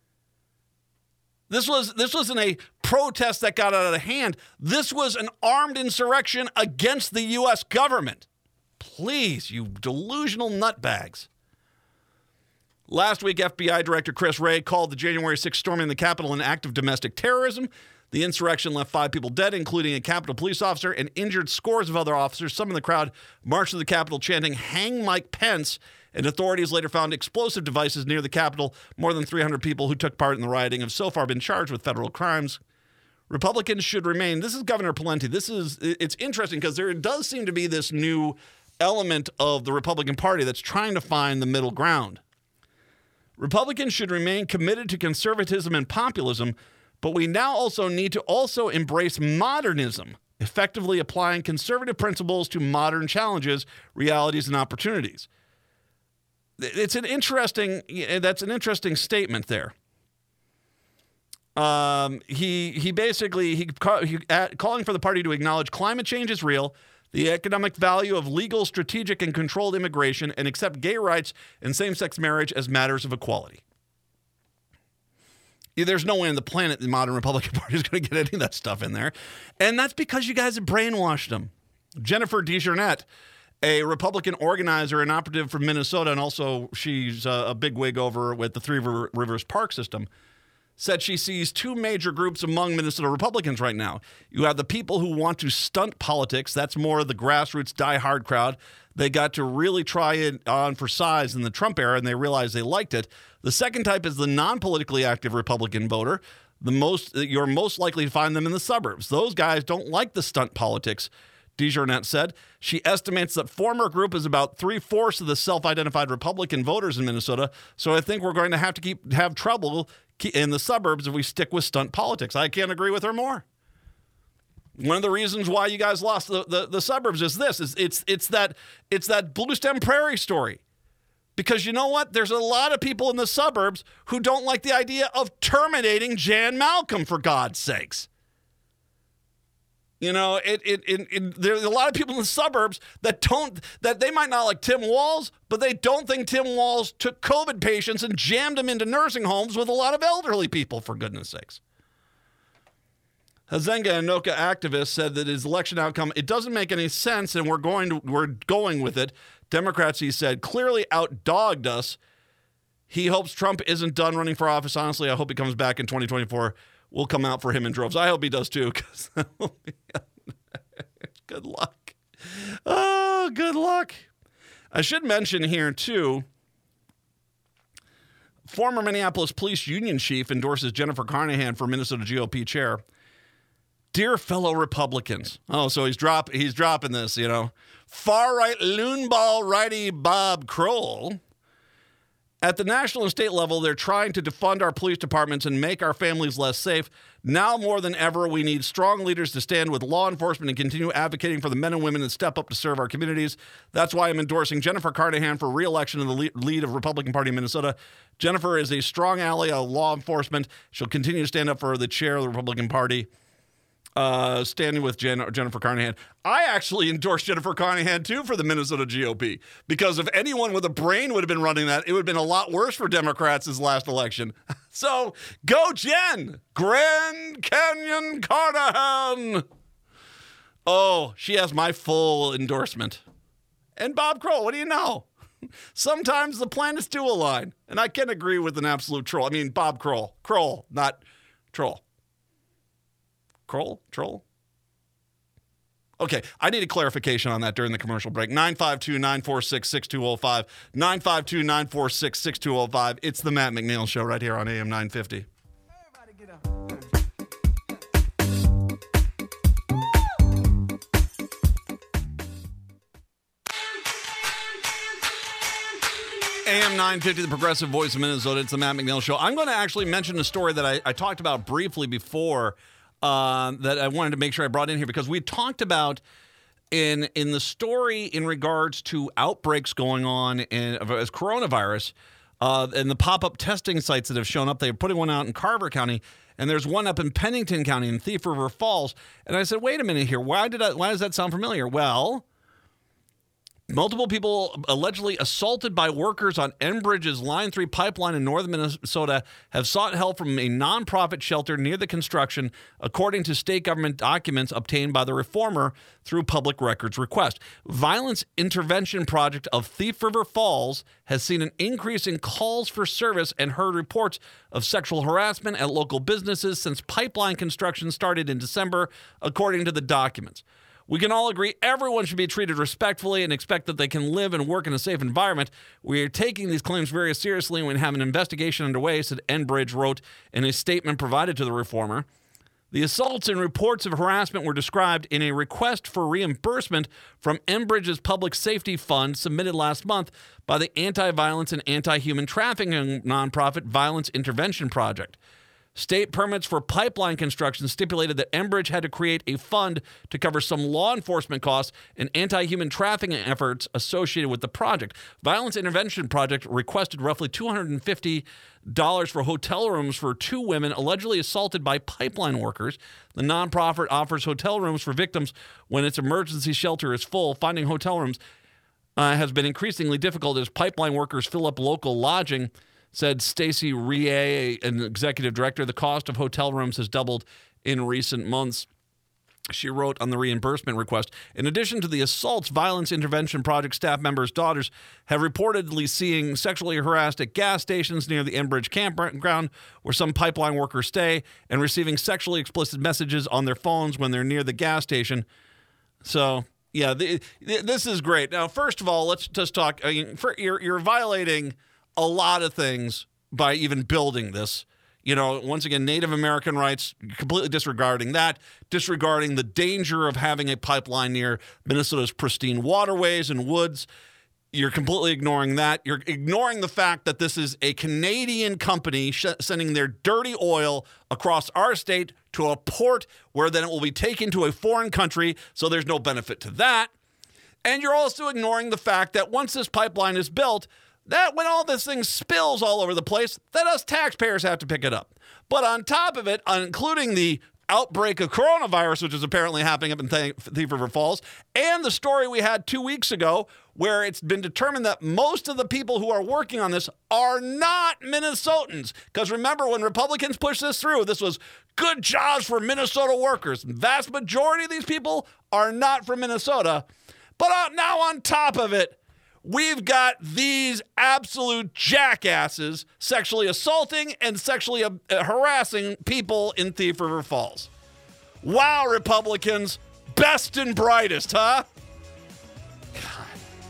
This was this wasn't a protest that got out of hand. This was an armed insurrection against the U S government. Please, you delusional nutbags. Last week, F B I Director Chris Wray called the January sixth storming the Capitol an act of domestic terrorism. The insurrection left five people dead, including a Capitol police officer, and injured scores of other officers. Some in the crowd marched to the Capitol chanting, "Hang Mike Pence," and authorities later found explosive devices near the Capitol. More than three hundred people who took part in the rioting have so far been charged with federal crimes. Republicans should remain. This is Governor Pawlenty. This is, it's interesting because there does seem to be this new element of the Republican Party that's trying to find the middle ground. Republicans should remain committed to conservatism and populism, but we now also need to also embrace modernism, effectively applying conservative principles to modern challenges, realities, and opportunities. It's an interesting, that's an interesting statement there. Um, he he basically, he, he at, calling for the party to acknowledge climate change is real, the economic value of legal, strategic, and controlled immigration, and accept gay rights and same-sex marriage as matters of equality. There's no way on the planet the modern Republican Party is going to get any of that stuff in there. And that's because you guys have brainwashed them. Jennifer DeJarnette, a Republican organizer and operative from Minnesota, and also she's a, a bigwig over with the Three Rivers Park system, said she sees two major groups among Minnesota Republicans right now. You have the people who want to stunt politics. That's more of the grassroots die-hard crowd. They got to really try it on for size in the Trump era, and they realized they liked it. The second type is the non-politically active Republican voter. The most you're most likely to find them in the suburbs. Those guys don't like the stunt politics, DeJarnette said. She estimates that former group is about three-fourths of the self-identified Republican voters in Minnesota, so I think we're going to have to keep have trouble in the suburbs if we stick with stunt politics. I can't agree with her more. One of the reasons why you guys lost the, the, the suburbs is this. Is it's it's that it's that Blue Stem Prairie story. Because you know what? There's a lot of people in the suburbs who don't like the idea of terminating Jan Malcolm, for God's sakes. You know, it, it, it, it, there's a lot of people in the suburbs that don't, that they might not like Tim Walz, but they don't think Tim Walz took COVID patients and jammed them into nursing homes with a lot of elderly people, for goodness sakes. Hazenga Anoka activist said that his election outcome, it doesn't make any sense, and we're going to, we're going with it. Democrats, he said, clearly outdogged us. He hopes Trump isn't done running for office. Honestly, I hope he comes back in twenty twenty-four. We'll come out for him in droves. I hope he does too, because good luck. Oh, good luck. I should mention here too, former Minneapolis Police Union Chief endorses Jennifer Carnahan for Minnesota G O P chair. Dear fellow Republicans. Oh, so he's drop he's dropping this, you know. Far-right loonball righty Bob Kroll. At the national and state level, they're trying to defund our police departments and make our families less safe. Now more than ever, we need strong leaders to stand with law enforcement and continue advocating for the men and women that step up to serve our communities. That's why I'm endorsing Jennifer Carnahan for re-election in the lead of Republican Party in Minnesota. Jennifer is a strong ally of law enforcement. She'll continue to stand up for the chair of the Republican Party. Uh, standing with Jen, Jennifer Carnahan. I actually endorsed Jennifer Carnahan, too, for the Minnesota G O P, because if anyone with a brain would have been running that, it would have been a lot worse for Democrats this last election. So, go Jen! Grand Canyon Carnahan! Oh, she has my full endorsement. And Bob Kroll, what do you know? Sometimes the planets do align, and I can agree with an absolute troll. I mean, Bob Kroll. Kroll, not troll. Kroll? Troll? Okay, I need a clarification on that during the commercial break. nine five two, nine four six, six two zero five. nine five two, nine four six, six two zero five. It's the Matt McNeil Show right here on A M nine fifty. Everybody get up. A M nine fifty, the progressive voice of Minnesota. It's the Matt McNeil Show. I'm going to actually mention a story that I, I talked about briefly before uh, that I wanted to make sure I brought in here, because we talked about in in the story in regards to outbreaks going on in, as coronavirus. uh, and the pop-up testing sites that have shown up. They're putting one out in Carver County, and there's one up in Pennington County in Thief River Falls. And I said, wait a minute here. Why did I, why does that sound familiar? Well, multiple people allegedly assaulted by workers on Enbridge's Line three pipeline in northern Minnesota have sought help from a nonprofit shelter near the construction, according to state government documents obtained by the reformer through public records request. Violence Intervention Project of Thief River Falls has seen an increase in calls for service and heard reports of sexual harassment at local businesses since pipeline construction started in December, according to the documents. We can all agree everyone should be treated respectfully and expect that they can live and work in a safe environment. We are taking these claims very seriously and have an investigation underway, said Enbridge wrote in a statement provided to the reformer. The assaults and reports of harassment were described in a request for reimbursement from Enbridge's Public Safety Fund submitted last month by the anti-violence and anti-human trafficking nonprofit Violence Intervention Project. State permits for pipeline construction stipulated that Enbridge had to create a fund to cover some law enforcement costs and anti-human trafficking efforts associated with the project. Violence Intervention Project requested roughly two hundred fifty dollars for hotel rooms for two women allegedly assaulted by pipeline workers. The nonprofit offers hotel rooms for victims when its emergency shelter is full. Finding hotel rooms uh, has been increasingly difficult as pipeline workers fill up local lodging, said Stacy Rie, an executive director. The cost of hotel rooms has doubled in recent months. She wrote on the reimbursement request. In addition to the assaults, Violence Intervention Project staff members' daughters have reportedly seen sexually harassed at gas stations near the Enbridge campground where some pipeline workers stay and receiving sexually explicit messages on their phones when they're near the gas station. So, yeah, the, this is great. Now, first of all, let's just talk. I mean, for, you're, you're violating a lot of things by even building this. You know, once again, Native American rights, completely disregarding that, disregarding the danger of having a pipeline near Minnesota's pristine waterways and woods. You're completely ignoring that. You're ignoring the fact that this is a Canadian company sh- sending their dirty oil across our state to a port where then it will be taken to a foreign country, so there's no benefit to that. And you're also ignoring the fact that once this pipeline is built, that when all this thing spills all over the place, that us taxpayers have to pick it up. But on top of it, including the outbreak of coronavirus, which is apparently happening up in Thief River Falls, and the story we had two weeks ago where it's been determined that most of the people who are working on this are not Minnesotans. Because remember, when Republicans pushed this through, this was good jobs for Minnesota workers. The vast majority of these people are not from Minnesota. But now on top of it, we've got these absolute jackasses sexually assaulting and sexually uh, harassing people in Thief River Falls. Wow, Republicans, best and brightest, huh? God.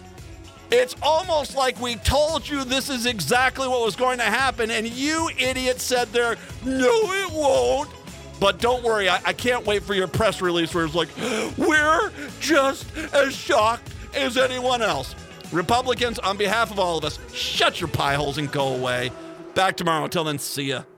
It's almost like we told you this is exactly what was going to happen, and you idiots said there, no, it won't. But don't worry, I, I can't wait for your press release where it's like, we're just as shocked as anyone else. Republicans, on behalf of all of us, shut your pie holes and go away. Back tomorrow. Until then, see ya.